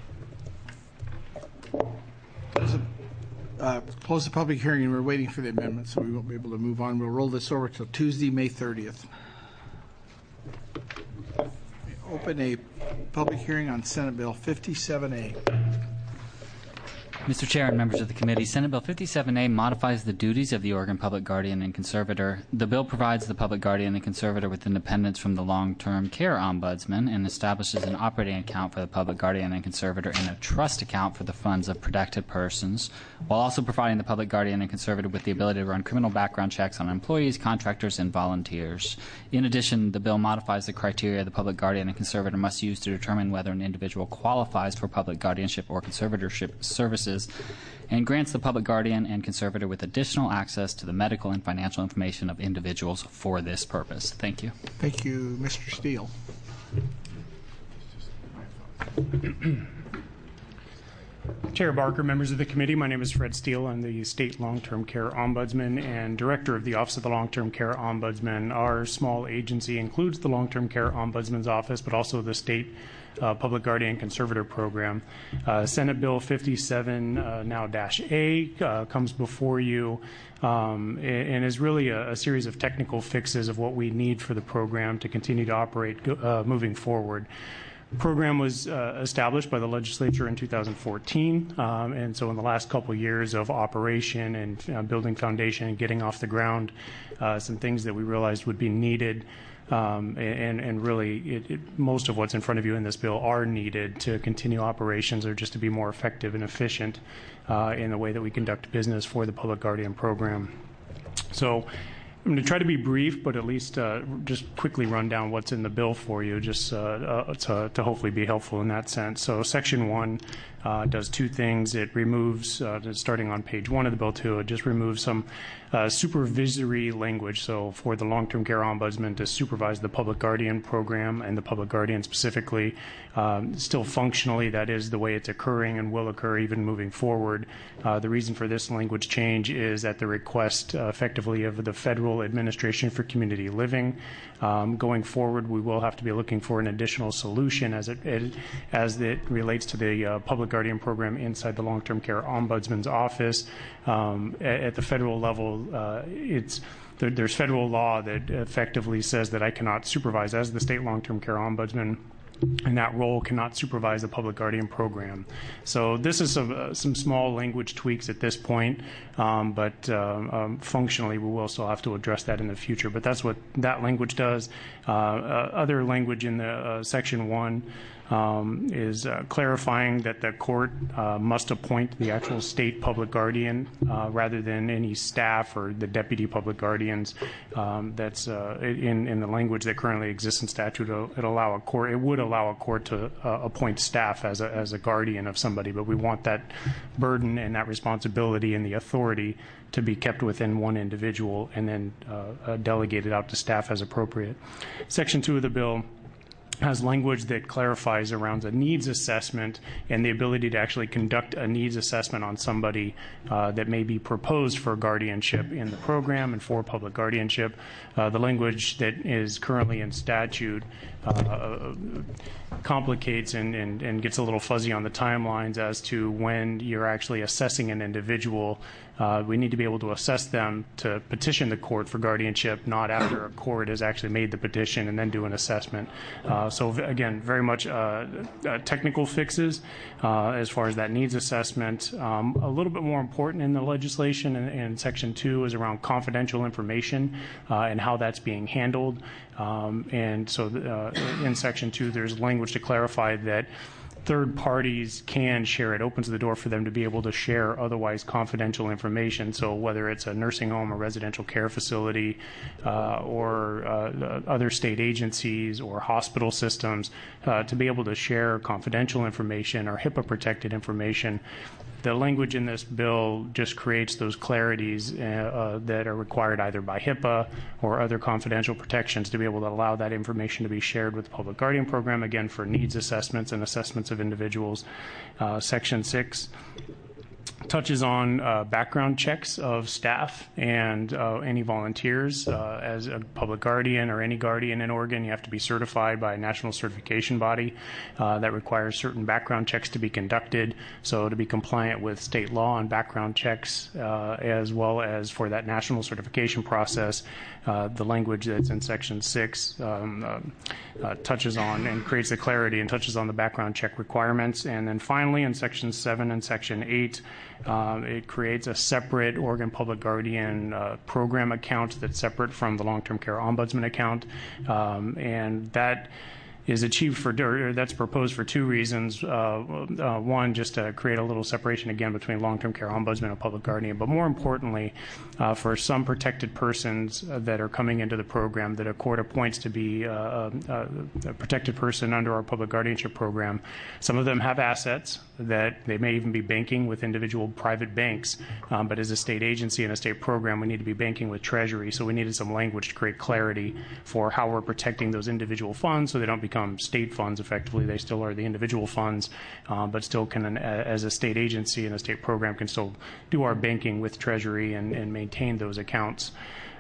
Close the public hearing, and we're waiting for the amendment, so we won't be able to move on. We'll roll this over till Tuesday, May 30th. Open a public hearing on Senate Bill 57A. Mr. Chair and members of the committee, Senate Bill 57A modifies the duties of the Oregon Public Guardian and Conservator. The bill provides the Public Guardian and Conservator with independence from the Long-Term Care Ombudsman and establishes an operating account for the Public Guardian and Conservator and a trust account for the funds of protected persons, while also providing the Public Guardian and Conservator with the ability to run criminal background checks on employees, contractors, and volunteers. In addition, the bill modifies the criteria the Public Guardian and Conservator must use to determine whether an individual qualifies for public guardianship or conservatorship services, and grants the Public Guardian and Conservator with additional access to the medical and financial information of individuals for this purpose. Thank you. Thank you, Mr. Steele. Chair Barker, members of the committee, my name is Fred Steele. I'm the State Long-Term Care Ombudsman and Director of the Office of the Long-Term Care Ombudsman. Our small agency includes the Long-Term Care Ombudsman's Office, but also the State Public Guardian and Conservator Program. Senate Bill 57 now -A comes before you and is really a series of technical fixes of what we need for the program to continue to operate moving forward. The program was established by the legislature in 2014, and so in the last couple of years of operation and building foundation and getting off the ground, some things that we realized would be needed, and really most of what's in front of you in this bill are needed to continue operations or just to be more effective and efficient in the way that we conduct business for the Public Guardian program. So I'm going to try to be brief, but at least just quickly run down what's in the bill for you, just to hopefully be helpful in that sense. So Section 1 does two things. It removes, starting on page 1 of the bill too, it just removes some supervisory language. So for the Long-Term Care Ombudsman to supervise the Public Guardian program and the Public Guardian specifically, still functionally that is the way it's occurring and will occur even moving forward. The reason for this language change is at the request effectively of the Federal Administration for Community Living. Going forward, we will have to be looking for an additional solution as it relates to the Public Guardian program inside the Long-Term Care Ombudsman's office. At the federal level, there's federal law that effectively says that I cannot supervise as the state Long-Term Care Ombudsman, and that role cannot supervise the Public Guardian program. So this is some small language tweaks at this point, but functionally we will still have to address that in the future. But that's what that language does. Other language in the Section 1 is clarifying that the court must appoint the actual state public guardian rather than any staff or the deputy public guardians. That's in the language that currently exists in statute. It would allow a court to appoint staff as a guardian of somebody, but we want that burden and that responsibility and the authority to be kept within one individual and then delegated out to staff as appropriate. Section 2 of the bill has language that clarifies around a needs assessment and the ability to actually conduct a needs assessment on somebody that may be proposed for guardianship in the program and for public guardianship. The language that is currently in statute complicates and gets a little fuzzy on the timelines as to when you're actually assessing an individual. We need to be able to assess them to petition the court for guardianship, not after a court has actually made the petition and then do an assessment. So again, very much technical fixes as far as that needs assessment. A little bit more important in the legislation in Section 2 is around confidential information and how that's being handled. And so in Section 2, there's language to clarify that third parties can share. It opens the door for them to be able to share otherwise confidential information. So whether it's a nursing home, a residential care facility, or other state agencies or hospital systems, to be able to share confidential information or HIPAA-protected information. The language in this bill just creates those clarities that are required either by HIPAA or other confidential protections to be able to allow that information to be shared with the Public Guardian Program, again, for needs assessments and assessments of individuals. Section 6 touches on background checks of staff and any volunteers. As a public guardian or any guardian in Oregon, you have to be certified by a national certification body that requires certain background checks to be conducted. So to be compliant with state law on background checks, as well as for that national certification process, the language that's in Section 6 touches on and creates the clarity and touches on the background check requirements. And then finally, in Section 7 and Section 8, it creates a separate Oregon Public Guardian program account that's separate from the Long-Term Care Ombudsman account, and that is achieved that's proposed for two reasons. One, just to create a little separation again between long-term care ombudsman and public guardian, but more importantly, for some protected persons that are coming into the program that a court appoints to be a protected person under our public guardianship program. Some of them have assets that they may even be banking with individual private banks, but as a state agency and a state program, we need to be banking with Treasury, so we needed some language to create clarity for how we're protecting those individual funds so they don't become state funds effectively. They still are the individual funds, but still can, as a state agency and a state program, can still do our banking with Treasury and maintain those accounts.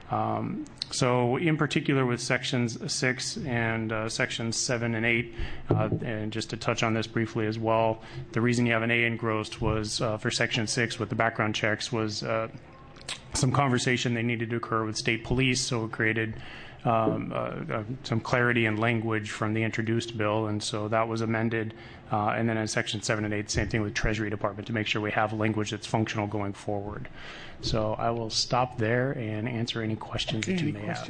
So in particular with Sections 6 and Sections 7 and 8, and just to touch on this briefly as well, the reason you have an A engrossed was for Section 6 with the background checks was some conversation that needed to occur with state police, so it created some clarity and language from the introduced bill, and so that was amended. And then in Section 7 and 8, same thing with Treasury Department to make sure we have language that's functional going forward. So I will stop there and answer any questions that you may have.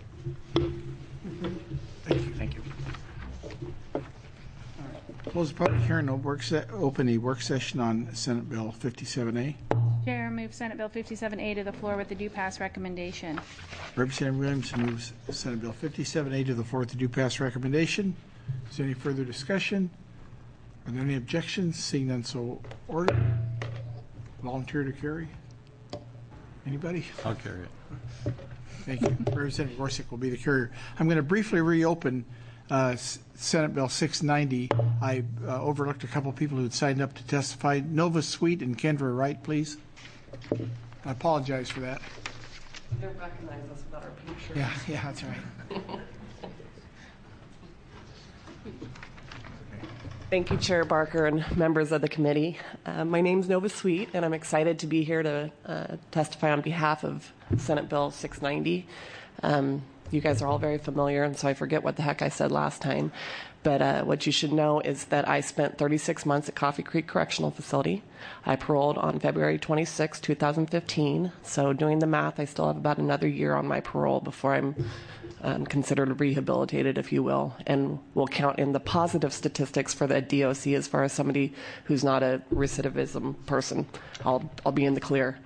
Thank you. Close the public hearing. Open a work session on Senate Bill 57A. Chair, move Senate Bill 57A to the floor with the due pass recommendation. Representative Williams moves Senate Bill 57A to the floor with the due pass recommendation. Is there any further discussion? Are there any objections? Seeing none, so ordered. Volunteer to carry? Anybody? I'll carry it. Thank you. Representative Gorsuch will be the carrier. I'm going to briefly reopen Senate Bill 690. I overlooked a couple people who had signed up to testify. Nova Sweet and Kendra Wright, please. I apologize for that. They don't recognize us without our picture. Yeah, that's right. Thank you, Chair Barker and members of the committee. My name is Nova Sweet, and I'm excited to be here to testify on behalf of Senate Bill 690. You guys are all very familiar, and so I forget what the heck I said last time. But what you should know is that I spent 36 months at Coffee Creek Correctional Facility. I paroled on February 26, 2015. So doing the math, I still have about another year on my parole before I'm considered rehabilitated, if you will, and will count in the positive statistics for the DOC as far as somebody who's not a recidivism person. I'll be in the clear.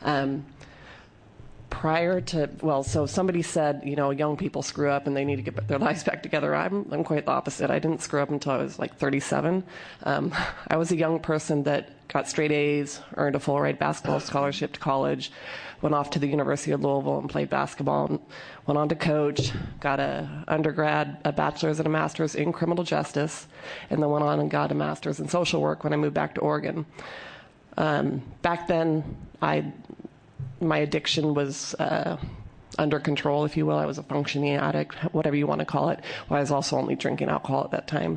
So somebody said, young people screw up and they need to get their lives back together. I'm quite the opposite. I didn't screw up until I was like 37. I was a young person that got straight A's, earned a full ride basketball scholarship to college, went off to the University of Louisville and played basketball, and went on to coach, got a undergrad, a bachelor's and a master's in criminal justice, and then went on and got a master's in social work when I moved back to Oregon. Back then, my addiction was under control, if you will. I was a functioning addict, whatever you want to call it. Well, I was also only drinking alcohol at that time.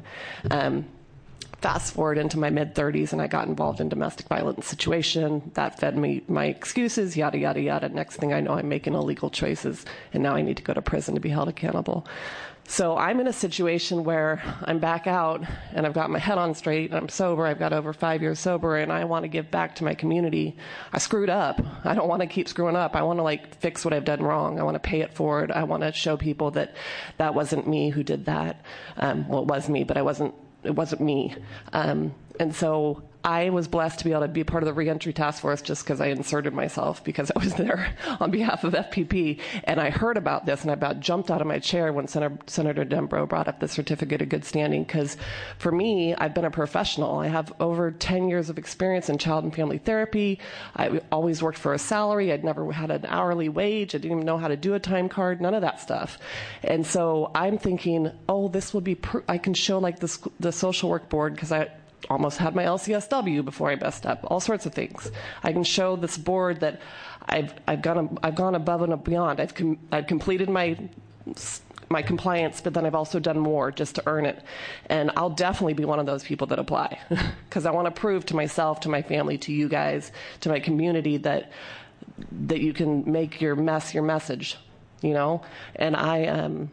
Fast forward into my mid-30s, and I got involved in domestic violence situation. That fed me my excuses, yada, yada, yada. Next thing I know, I'm making illegal choices, and now I need to go to prison to be held accountable. So I'm in a situation where I'm back out, and I've got my head on straight, and I'm sober. I've got over 5 years sober, and I want to give back to my community. I screwed up. I don't want to keep screwing up. I want to fix what I've done wrong. I want to pay it forward. I want to show people that that wasn't me who did that. Well, it was me, but it wasn't me. And so I was blessed to be able to be part of the reentry task force just because I inserted myself, because I was there on behalf of FPP. And I heard about this, and I about jumped out of my chair when Senator Dembrow brought up the certificate of good standing, because for me, I've been a professional. I have over 10 years of experience in child and family therapy. I always worked for a salary. I'd never had an hourly wage. I didn't even know how to do a time card, none of that stuff. And so I'm thinking, this will be, I can show the social work board, because I almost had my LCSW before I messed up, all sorts of things. I can show this board that I've gone above and beyond. I've completed my compliance, but then I've also done more just to earn it. And I'll definitely be one of those people that apply, because I want to prove to myself, to my family, to you guys, to my community that you can make your mess your message, And I,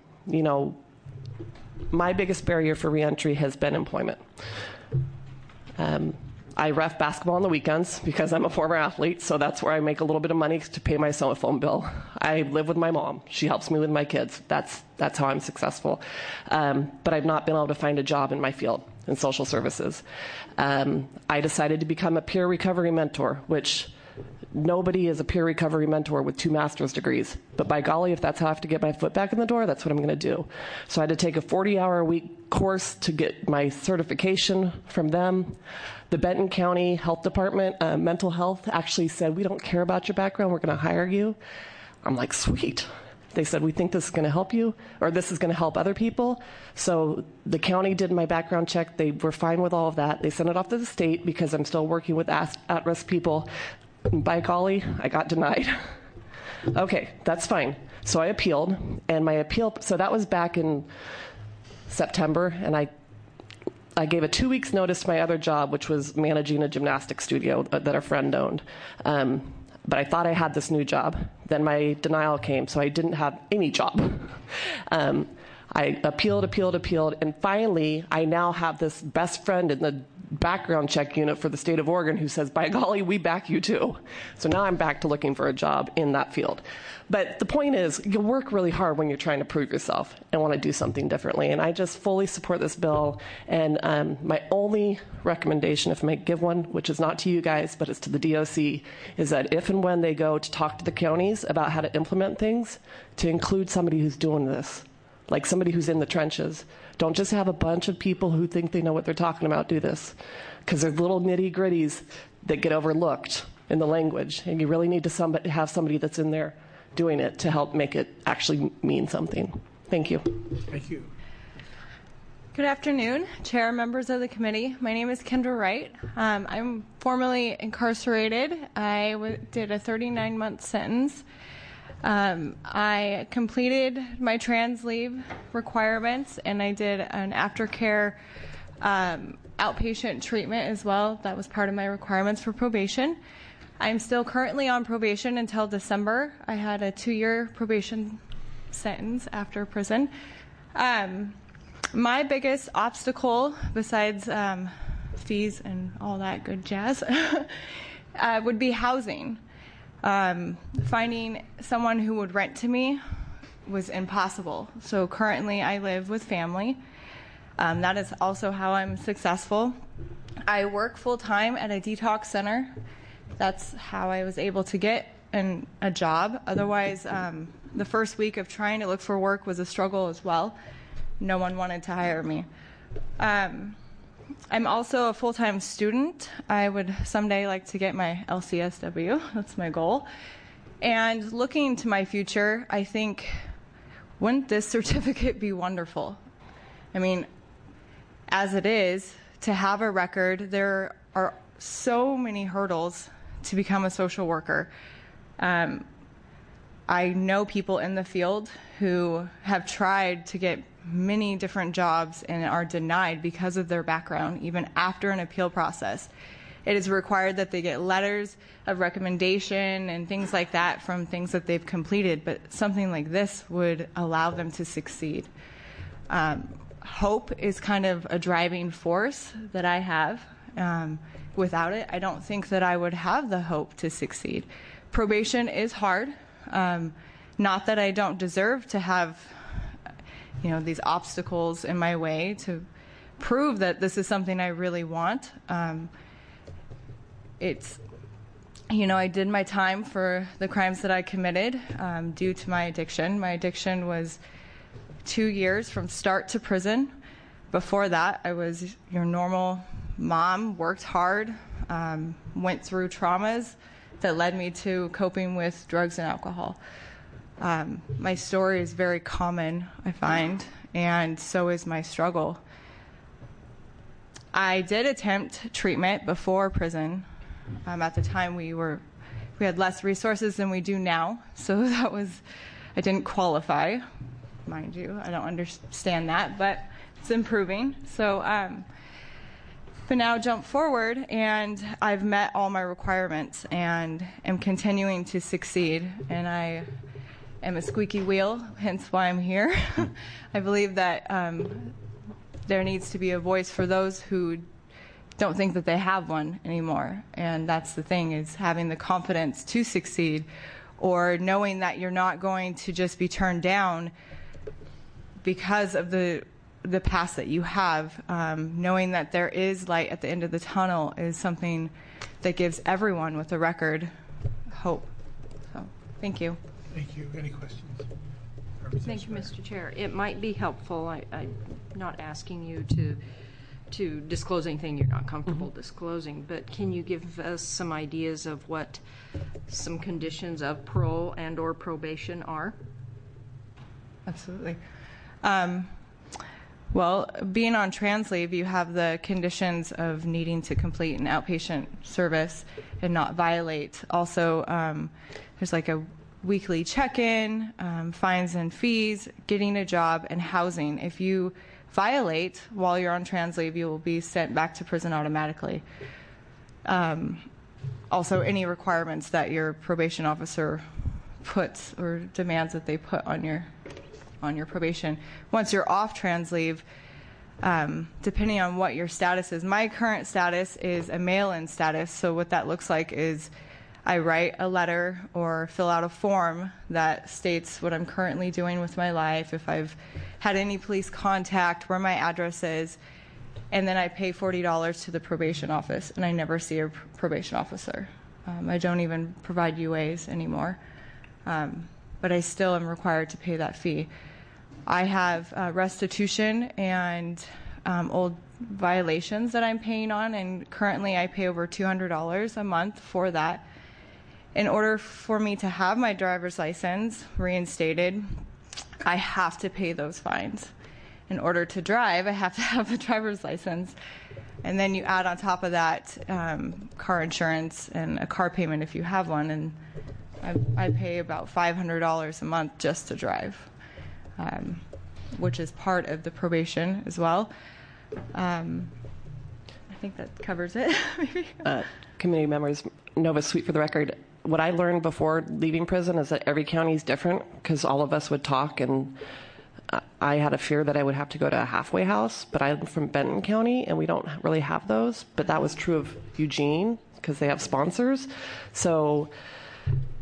my biggest barrier for reentry has been employment. I ref basketball on the weekends because I'm a former athlete, so that's where I make a little bit of money to pay my cell phone bill. I live with my mom. She helps me with my kids. That's how I'm successful. But I've not been able to find a job in my field, in social services. I decided to become a peer recovery mentor, which nobody is a peer recovery mentor with 2 master's degrees. But by golly, if that's how I have to get my foot back in the door, that's what I'm going to do. So I had to take a 40-hour-a-week course to get my certification from them. The Benton County Health Department, mental health, actually said, we don't care about your background, we're going to hire you. I'm like, sweet. They said, we think this is going to help you, or this is going to help other people. So the county did my background check. They were fine with all of that. They sent it off to the state because I'm still working with at-risk people. By golly, I got denied. Okay, that's fine. So I appealed, and my appeal, so that was back in September, and I gave a 2 weeks notice to my other job, which was managing a gymnastics studio that a friend owned. But I thought I had this new job. Then my denial came, so I didn't have any job. I appealed, and finally, I now have this best friend in the background check unit for the state of Oregon who says, by golly, we back you too. So now I'm back to looking for a job in that field. But the point is, you work really hard when you're trying to prove yourself and want to do something differently. And I just fully support this bill. And my only recommendation, if I may give one, which is not to you guys, but it's to the DOC, is that if and when they go to talk to the counties about how to implement things, to include somebody who's doing this, like somebody who's in the trenches. Don't just have a bunch of people who think they know what they're talking about do this, because there's little nitty-gritties that get overlooked in the language, and you really need to have somebody that's in there doing it to help make it actually mean something. Thank you. Thank you. Good afternoon, Chair, members of the committee. My name is Kendra Wright. I'm formerly incarcerated. I did a 39-month sentence. I completed my trans leave requirements, and I did an aftercare outpatient treatment as well. That was part of my requirements for probation. I'm still currently on probation until December. I had a 2-year probation sentence after prison. My biggest obstacle, besides fees and all that good jazz, would be housing. Finding someone who would rent to me was impossible. So currently I live with family. That is also how I'm successful. I work full-time at a detox center. That's how I was able to get a job. Otherwise, the first week of trying to look for work was a struggle as well. No one wanted to hire me. I'm also a full-time student. I would someday like to get my LCSW. That's my goal. And looking to my future, I think, wouldn't this certificate be wonderful? I mean, as it is, to have a record, there are so many hurdles to become a social worker. I know people in the field who have tried to get many different jobs and are denied because of their background, even after an appeal process. It is required that they get letters of recommendation and things like that from things that they've completed, but something like this would allow them to succeed. Hope is kind of a driving force that I have. Without it, I don't think that I would have the hope to succeed. Probation is hard. Not that I don't deserve to have, these obstacles in my way to prove that this is something I really want. I did my time for the crimes that I committed due to my addiction. My addiction was 2 years from start to prison. Before that, I was your normal mom, worked hard, went through traumas that led me to coping with drugs and alcohol. My story is very common, I find, and so is my struggle. I did attempt treatment before prison. At the time, we had less resources than we do now, so I didn't qualify, mind you. I don't understand that, but it's improving. So, but now jump forward, and I've met all my requirements and am continuing to succeed, and I am a squeaky wheel, hence why I'm here. I believe that there needs to be a voice for those who don't think that they have one anymore. And that's the thing, is having the confidence to succeed, or knowing that you're not going to just be turned down because of the past that you have. Knowing that there is light at the end of the tunnel is something that gives everyone with a record hope. So, thank you. Thank you. Any questions? Thank you, Mr. Chair. It might be helpful. I'm not asking you to disclose anything you're not comfortable disclosing, but can you give us some ideas of what some conditions of parole and or probation are? Absolutely. Well, being on trans leave, you have the conditions of needing to complete an outpatient service and not violate. Also, there's like a weekly check-in, fines and fees, getting a job, and housing. If you violate while you're on trans leave, you will be sent back to prison automatically. Also, any requirements that your probation officer puts or demands that they put on your probation. Once you're off trans leave, depending on what your status is, my current status is a mail-in status. So what that looks like is I write a letter or fill out a form that states what I'm currently doing with my life, if I've had any police contact, where my address is, and then I pay $40 to the probation office, and I never see a probation officer. I don't even provide UAs anymore, but I still am required to pay that fee. I have restitution and old violations that I'm paying on, and currently I pay over $200 a month for that. In order for me to have my driver's license reinstated, I have to pay those fines. In order to drive, I have to have a driver's license. And then you add on top of that car insurance and a car payment if you have one, and I pay about $500 a month just to drive, which is part of the probation as well. I think that covers it. Maybe. Committee members, Nova Sweet for the record. What I learned before leaving prison is that every county is different, because all of us would talk, and I had a fear that I would have to go to a halfway house, but I'm from Benton County, and we don't really have those. But that was true of Eugene, because they have sponsors. So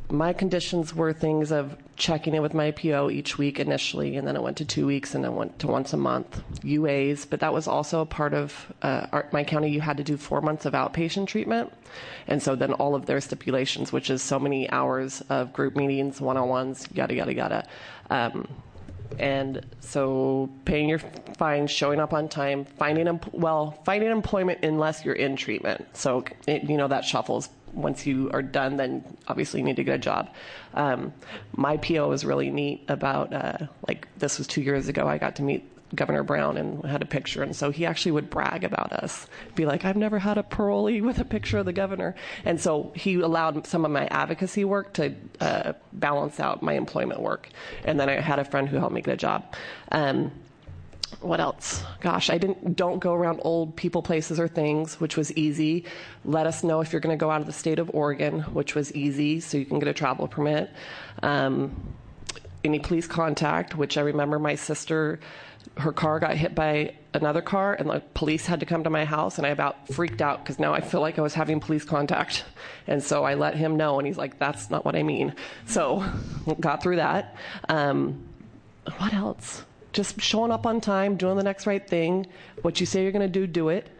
my conditions were things of checking in with my PO each week initially, and then it went to 2 weeks, and then went to once a month. UAs, but that was also a part of my county. You had to do 4 months of outpatient treatment, and so then all of their stipulations, which is so many hours of group meetings, one-on-ones, yada yada yada. And so paying your fines, showing up on time, finding employment unless you're in treatment. So that shuffles. Once you are done, then obviously you need to get a job. My PO was really neat about, this was 2 years ago, I got to meet Governor Brown and had a picture, and so he actually would brag about us, be like, I've never had a parolee with a picture of the governor. And so he allowed some of my advocacy work to balance out my employment work. And then I had a friend who helped me get a job. What else? Gosh, don't go around old people, places, or things, which was easy. Let us know if you're going to go out of the state of Oregon, which was easy, so you can get a travel permit. Any police contact, which I remember my sister, her car got hit by another car, and the police had to come to my house, and I about freaked out because now I feel like I was having police contact. And so I let him know, and he's like, that's not what I mean. So got through that. What else? Just showing up on time, doing the next right thing. What you say you're going to do it.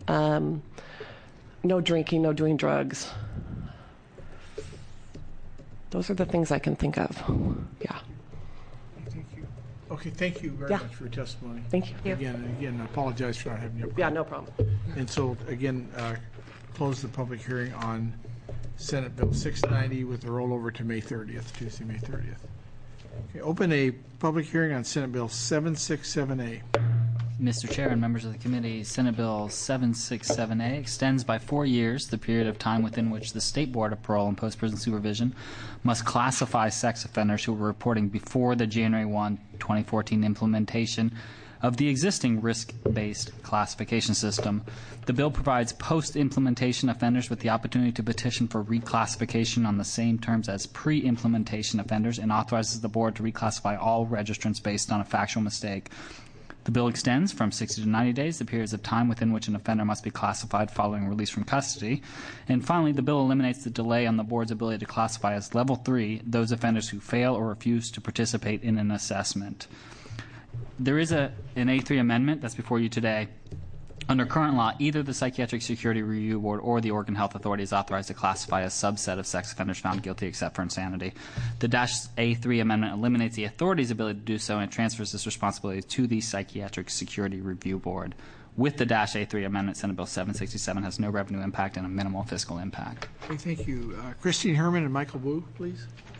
No drinking, no doing drugs. Those are the things I can think of. Yeah. Thank you. Okay, thank you very much for your testimony. Thank you. Again, I apologize for not having you up. Yeah, no problem. And so, again, close the public hearing on Senate Bill 690 with a rollover to May 30th, Tuesday, May 30th. Okay, open a public hearing on Senate Bill 767A. Mr. Chair and members of the committee, Senate Bill 767A extends by 4 years the period of time within which the State Board of Parole and Post-Prison Supervision must classify sex offenders who were reporting before the January 1, 2014 implementation of the existing risk-based classification system. The bill provides post-implementation offenders with the opportunity to petition for reclassification on the same terms as pre-implementation offenders and authorizes the board to reclassify all registrants based on a factual mistake. The bill extends from 60 to 90 days the periods of time within which an offender must be classified following release from custody. And finally, the bill eliminates the delay on the board's ability to classify as Level 3 those offenders who fail or refuse to participate in an assessment. There is an A3 amendment that's before you today. Under current law, either the Psychiatric Security Review Board or the Oregon Health Authority is authorized to classify a subset of sex offenders found guilty except for insanity. The A3 amendment eliminates the authority's ability to do so and transfers this responsibility to the Psychiatric Security Review Board. With the A3 amendment, Senate Bill 767 has no revenue impact and a minimal fiscal impact. Okay, thank you. Christine Herman and Michael Wu, please.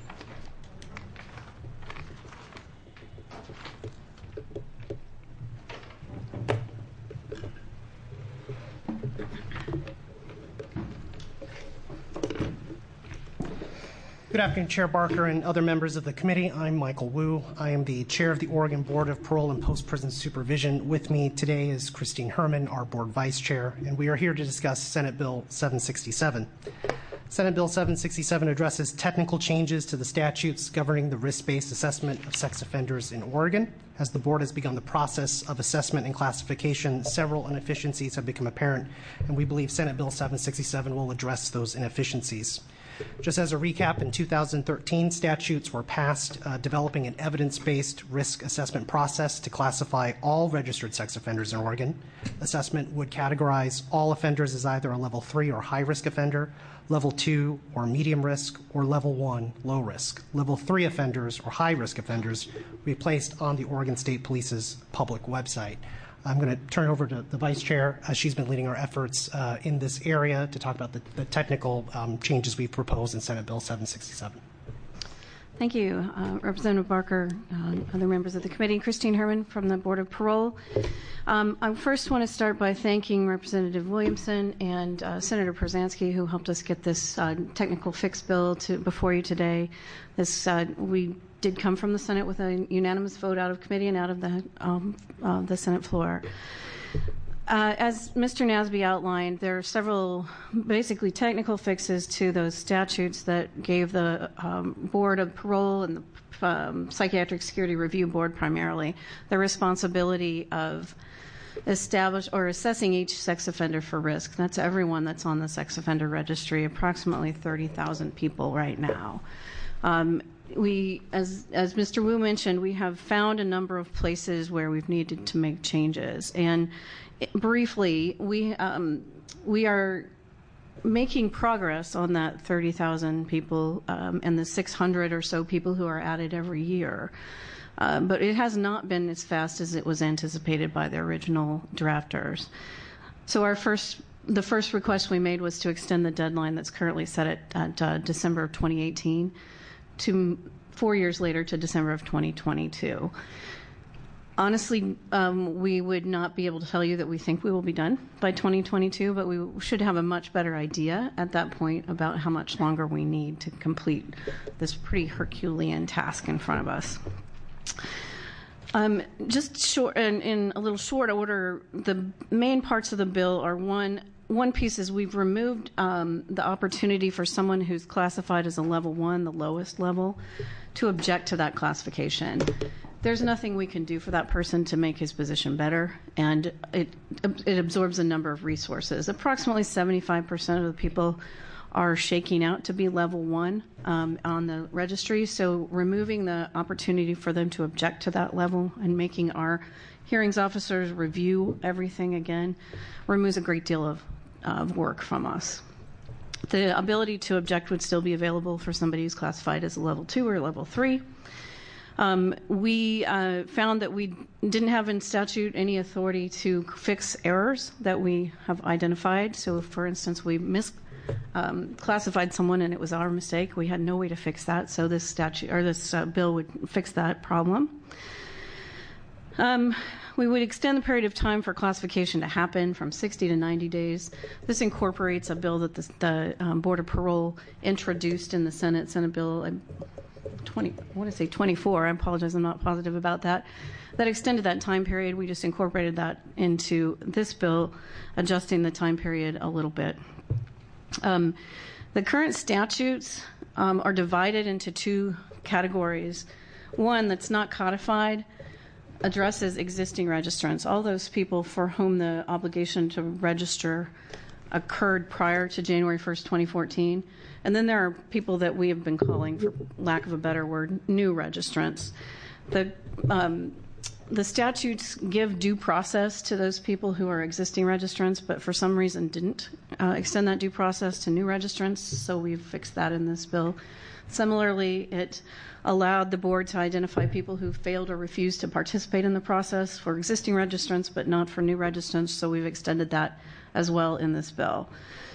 Good afternoon, Chair Barker and other members of the committee. I'm Michael Wu. I am the chair of the Oregon Board of Parole and Post-Prison Supervision. With me today is Christine Herman, our board vice chair, and we are here to discuss Senate Bill 767. Senate Bill 767 addresses technical changes to the statutes governing the risk-based assessment of sex offenders in Oregon. As the board has begun the process of assessment and classification, several inefficiencies have become apparent, and we believe Senate Bill 767 will address those inefficiencies. Just as a recap, in 2013, statutes were passed developing an evidence-based risk assessment process to classify all registered sex offenders in Oregon. Assessment would categorize all offenders as either a Level 3 or high-risk offender, Level 2 or medium risk, or Level 1 low risk. Level 3 offenders or high-risk offenders will be placed on the Oregon State Police's public website. I'm going to turn it over to the vice chair. She's been leading our efforts in this area to talk about the technical changes we've proposed in Senate Bill 767. Thank you, Representative Barker, other members of the committee. Christine Herman from the Board of Parole. I first want to start by thanking Representative Williamson and Senator Przansky, who helped us get this technical fix bill before you today. We did come from the Senate with a unanimous vote out of committee and out of the Senate floor. As Mr. Nasby outlined, there are several basically technical fixes to those statutes that gave the Board of Parole and the Psychiatric Security Review Board primarily the responsibility of assessing each sex offender for risk. That's everyone that's on the sex offender registry, approximately 30,000 people right now. We, as Mr. Wu mentioned, we have found a number of places where we've needed to make changes. And briefly, we are making progress on that 30,000 people and the 600 or so people who are added every year. But it has not been as fast as it was anticipated by the original drafters. So the first request we made was to extend the deadline that's currently set at December of 2018 to 4 years later to December of 2022. Honestly, we would not be able to tell you that we think we will be done by 2022, but we should have a much better idea at that point about how much longer we need to complete this pretty Herculean task in front of us. Just short, in a little short order, the main parts of the bill are one piece is we've removed the opportunity for someone who's classified as a level 1, the lowest level, to object to that classification. There's nothing we can do for that person to make his position better, and it absorbs a number of resources. Approximately 75% of the people are shaking out to be level 1 on the registry, so removing the opportunity for them to object to that level and making our hearings officers review everything again removes a great deal of work from us. The ability to object would still be available for somebody who's classified as a level 2 or level 3. We found that we didn't have in statute any authority to fix errors that we have identified. So, for instance, we misclassified someone and it was our mistake. We had no way to fix that. So this bill would fix that problem. We would extend the period of time for classification to happen from 60 to 90 days. This incorporates a bill that the Board of Parole introduced in the Senate Bill 24. I apologize, I'm not positive about that. That extended that time period. We just incorporated that into this bill, adjusting the time period a little bit. The current statutes are divided into two categories. One that's not codified addresses existing registrants, all those people for whom the obligation to register occurred prior to January 1st, 2014. And then there are people that we have been calling, for lack of a better word, new registrants. The statutes give due process to those people who are existing registrants, but for some reason didn't extend that due process to new registrants, so we've fixed that in this bill. Similarly, it allowed the board to identify people who failed or refused to participate in the process for existing registrants, but not for new registrants, so we've extended that as well in this bill.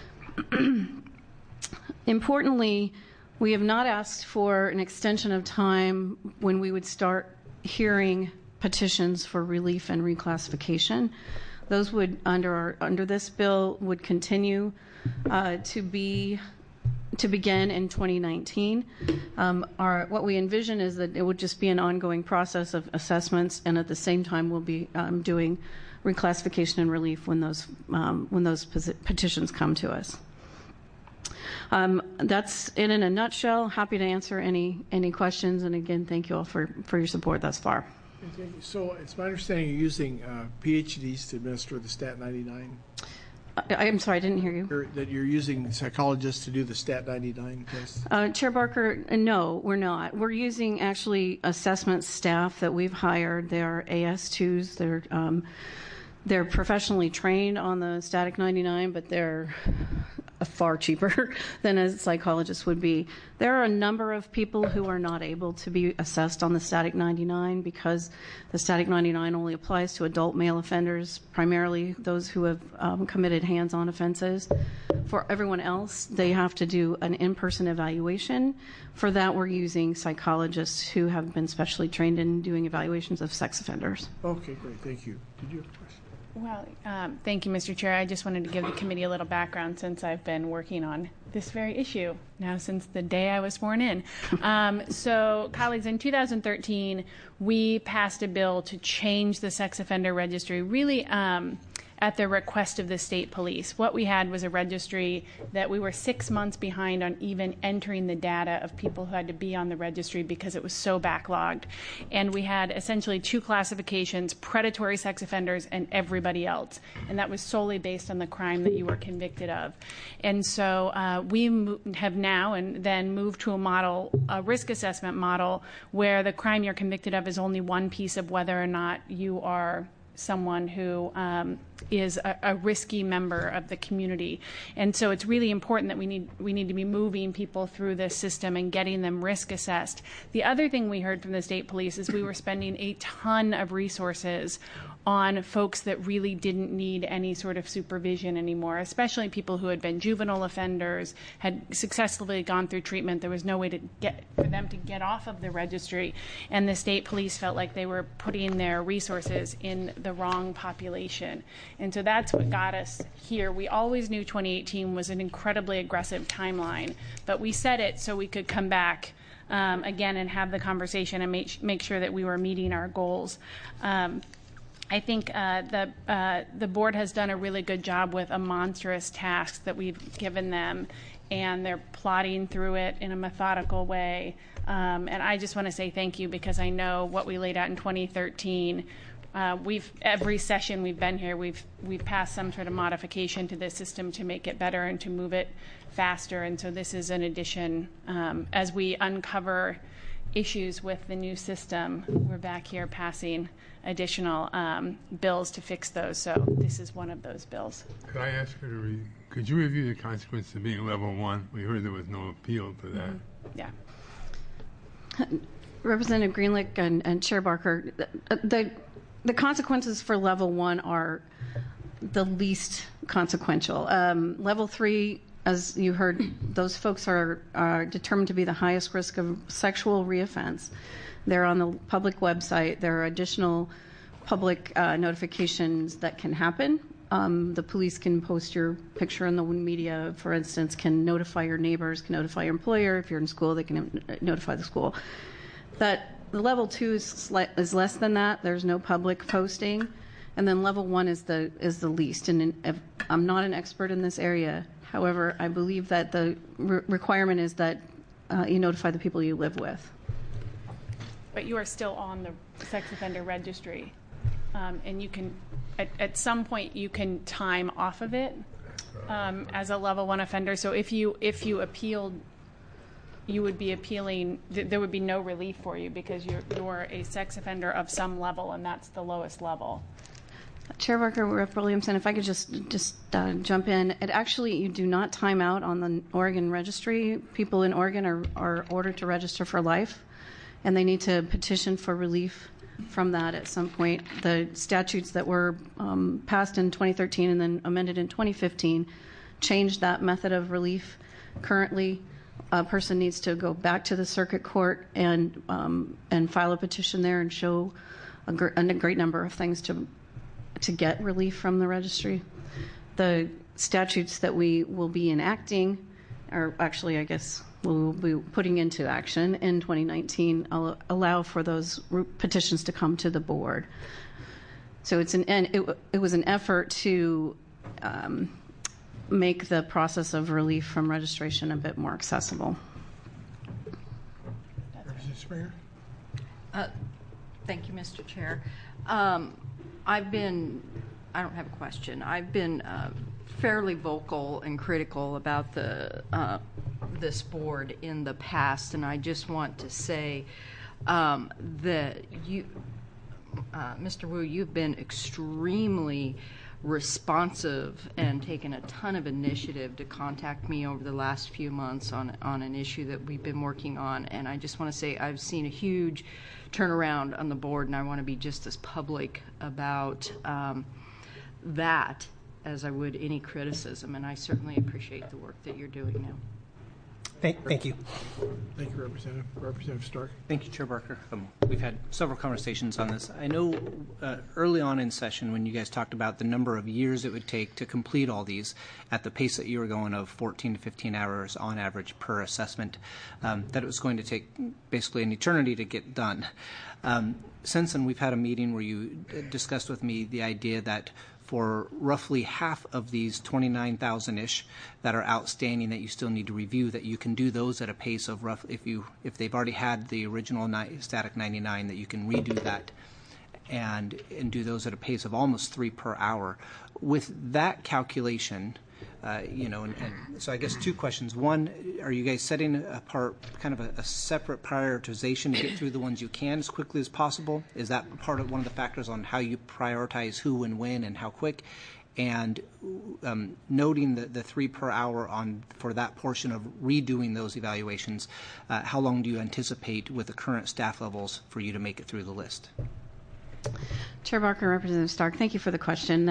Importantly, we have not asked for an extension of time when we would start hearing petitions for relief and reclassification. Those would, under this bill, would continue to begin in 2019. What we envision is that it would just be an ongoing process of assessments, and at the same time we'll be doing reclassification and relief when those petitions come to us. That's it in a nutshell. Happy to answer any questions, and again, thank you all for your support thus far. Thank you. So it's my understanding you're using PhDs to administer the Stat 99? I'm sorry, I didn't hear you. That you're using psychologists to do the Stat 99 test? Chair Barker, no, we're not. We're using actually assessment staff that we've hired. They're AS2s. They're professionally trained on the Static 99, but they're far cheaper than a psychologist would be. There are a number of people who are not able to be assessed on the Static 99 because the Static 99 only applies to adult male offenders, primarily those who have committed hands-on offenses. For everyone else, they have to do an in-person evaluation. For that, we're using psychologists who have been specially trained in doing evaluations of sex offenders. Okay, great. Thank you. Did you have a question? Well, thank you, Mr. Chair. I just wanted to give the committee a little background since I've been working on this very issue now since the day I was sworn in. So, colleagues, in 2013, we passed a bill to change the sex offender registry really at the request of the state police. What we had was a registry that we were 6 months behind on even entering the data of people who had to be on the registry because it was so backlogged. And we had essentially two classifications: predatory sex offenders and everybody else. And that was solely based on the crime that you were convicted of. And so we have now and then moved to a model, a risk assessment model, where the crime you're convicted of is only one piece of whether or not you are someone who is a risky member of the community. And so it's really important that we need to be moving people through this system and getting them risk assessed. The other thing we heard from the state police is we were spending a ton of resources on folks that really didn't need any sort of supervision anymore, especially people who had been juvenile offenders, had successfully gone through treatment. There was no way for them to get off of the registry, and the state police felt like they were putting their resources in the wrong population. And so that's what got us here. We always knew 2018 was an incredibly aggressive timeline, but we set it so we could come back again and have the conversation and make sure that we were meeting our goals. I think the board has done a really good job with a monstrous task that we've given them, and they're plotting through it in a methodical way. And I just want to say thank you, because I know what we laid out in 2013. Every session we've been here, we've passed some sort of modification to the system to make it better and to move it faster. And so this is an addition as we uncover issues with the new system. We're back here passing additional bills to fix those. So this is one of those bills. Could I ask her could you review the consequences of being level 1? We heard there was no appeal to that. Yeah. Representative Greenlick and Chair Barker, the consequences for level 1 are the least consequential. Level 3, as you heard, those folks are determined to be the highest risk of sexual reoffense. They're on the public website. There are additional public notifications that can happen. The police can post your picture in the media, for instance, can notify your neighbors, can notify your employer. If you're in school, they can notify the school. That the level 2 is less than that. There's no public posting. And then level 1 is the least. And I'm not an expert in this area. However, I believe that the requirement is that you notify the people you live with. But you are still on the sex offender registry, and you can, at some point, you can time off of it as a level 1 offender. So if you appealed, you would be appealing. There would be no relief for you because you're a sex offender of some level, and that's the lowest level. Chair Barker, Rep. Williamson, if I could just jump in. You do not time out on the Oregon registry. People in Oregon are ordered to register for life, and they need to petition for relief from that at some point. The statutes that were passed in 2013 and then amended in 2015 changed that method of relief. Currently, a person needs to go back to the circuit court and file a petition there and show a great number of things to get relief from the registry. The statutes that we will be enacting, or actually, I guess, we'll be putting into action in 2019, allow for those petitions to come to the board. So it was an effort to make the process of relief from registration a bit more accessible. Representative Springer? Thank you, Mr. Chair. I don't have a question. I've been fairly vocal and critical about this board in the past, and I just want to say that you, Mr. Wu, you've been extremely responsive and taken a ton of initiative to contact me over the last few months on an issue that we've been working on, and I just want to say I've seen a huge turnaround on the board, and I want to be just as public about that as I would any criticism, and I certainly appreciate the work that you're doing now. Thank you. Thank you, Representative. Representative Stark. Thank you, Chair Barker. We've had several conversations on this. I know early on in session when you guys talked about the number of years it would take to complete all these at the pace that you were going of 14 to 15 hours on average per assessment, that it was going to take basically an eternity to get done. Since then, we've had a meeting where you discussed with me the idea that for roughly half of these 29,000-ish that are outstanding that you still need to review, that you can do those at a pace of if they've already had the original static 99, that you can redo that and do those at a pace of almost 3 per hour. With that calculation, and so I guess 2 questions. One, are you guys setting apart kind of a separate prioritization to get through the ones you can as quickly as possible? Is that part of one of the factors on how you prioritize who and when and how quick? And noting the 3 per hour for that portion of redoing those evaluations, how long do you anticipate with the current staff levels for you to make it through the list? Chair Barker, Representative Stark, thank you for the question.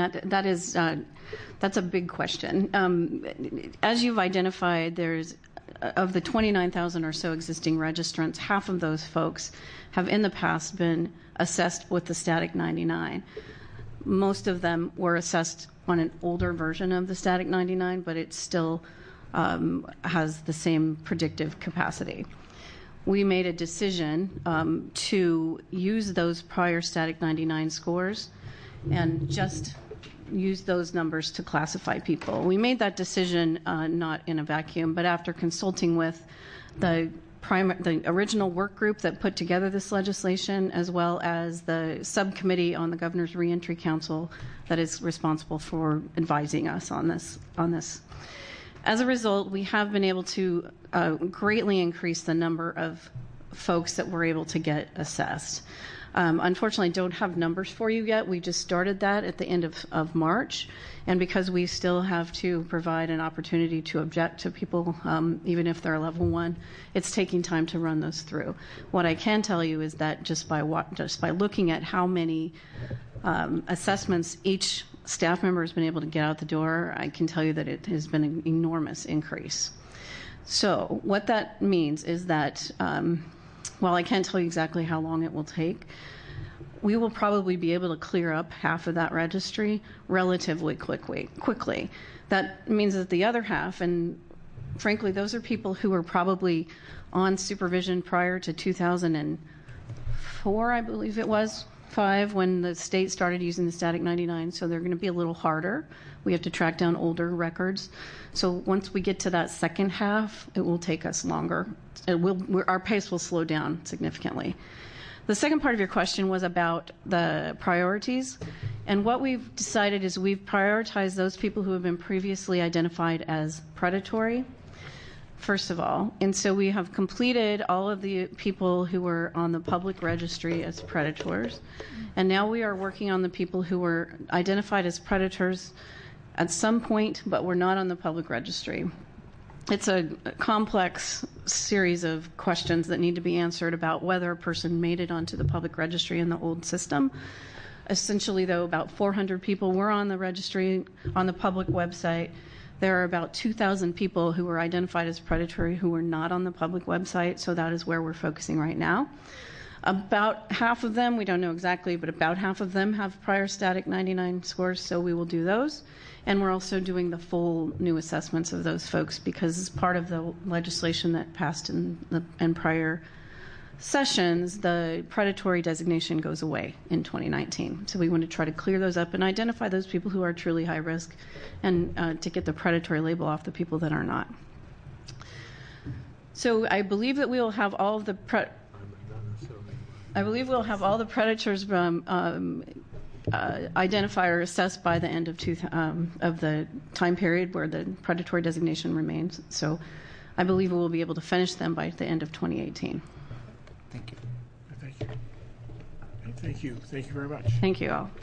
That's a big question. As you've identified, there's of the 29,000 or so existing registrants, half of those folks have in the past been assessed with the static 99. Most of them were assessed on an older version of the static 99, but it still has the same predictive capacity. We made a decision to use those prior static 99 scores and just use those numbers to classify people. We made that decision not in a vacuum, but after consulting with the original work group that put together this legislation, as well as the subcommittee on the Governor's Reentry Council that is responsible for advising us on this. As a result, we have been able to greatly increase the number of folks that we're able to get assessed. Unfortunately, don't have numbers for you yet. We just started that at the end of March. And because we still have to provide an opportunity to object to people, even if they're level 1, it's taking time to run those through. What I can tell you is that just by looking at how many assessments each staff member has been able to get out the door, I can tell you that it has been an enormous increase. So what that means is that while I can't tell you exactly how long it will take, we will probably be able to clear up half of that registry relatively quickly. That means that the other half, and frankly, those are people who were probably on supervision prior to 2004, I believe it was, 5, when the state started using the static 99, so they're going to be a little harder. We have to track down older records. So once we get to that second half, it will take us longer. Our pace will slow down significantly. The second part of your question was about the priorities. And what we've decided is we've prioritized those people who have been previously identified as predatory, first of all. And so we have completed all of the people who were on the public registry as predators. And now we are working on the people who were identified as predators at some point, but were not on the public registry. It's a complex series of questions that need to be answered about whether a person made it onto the public registry in the old system. Essentially, though, about 400 people were on the registry on the public website. There are about 2,000 people who were identified as predatory who were not on the public website, so that is where we're focusing right now. About half of them, we don't know exactly, but about half of them have prior static 99 scores, so we will do those. And we're also doing the full new assessments of those folks because as part of the legislation that passed in prior sessions, the predatory designation goes away in 2019. So we want to try to clear those up and identify those people who are truly high risk and to get the predatory label off the people that are not. So I believe that we will have all of the predators identified or assessed by the end of the time period where the predatory designation remains. So I believe we will be able to finish them by the end of 2018. Thank you. Thank you. Thank you. Thank you very much. Thank you all.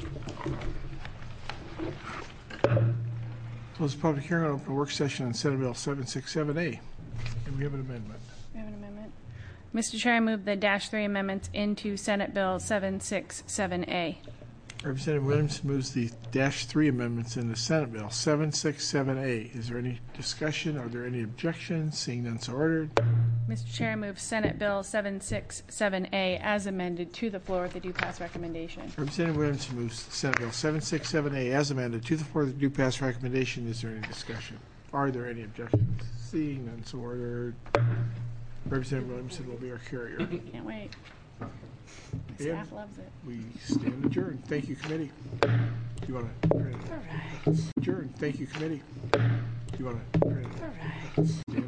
Close the public hearing on open work session on Senate Bill 767A. And we have an amendment. We have an amendment. Mr. Chair, I move the -3 amendments into Senate Bill 767A. Representative Williams moves the -3 amendments in the Senate Bill 767A. Is there any discussion? Are there any objections? Seeing none, so ordered. Mr. Chair, I move Senate Bill 767A as amended to the floor with the due pass recommendation. Representative Williams moves Senate Bill 767A as amended to the floor with the due pass recommendation. Is there any discussion? Are there any objections? Seeing none, so ordered. Representative Williamson will be our carrier. Can't wait. Staff loves it. We stand adjourned. Thank you, committee. You want to? All right. Adjourn. Thank you, committee. You want to? All right.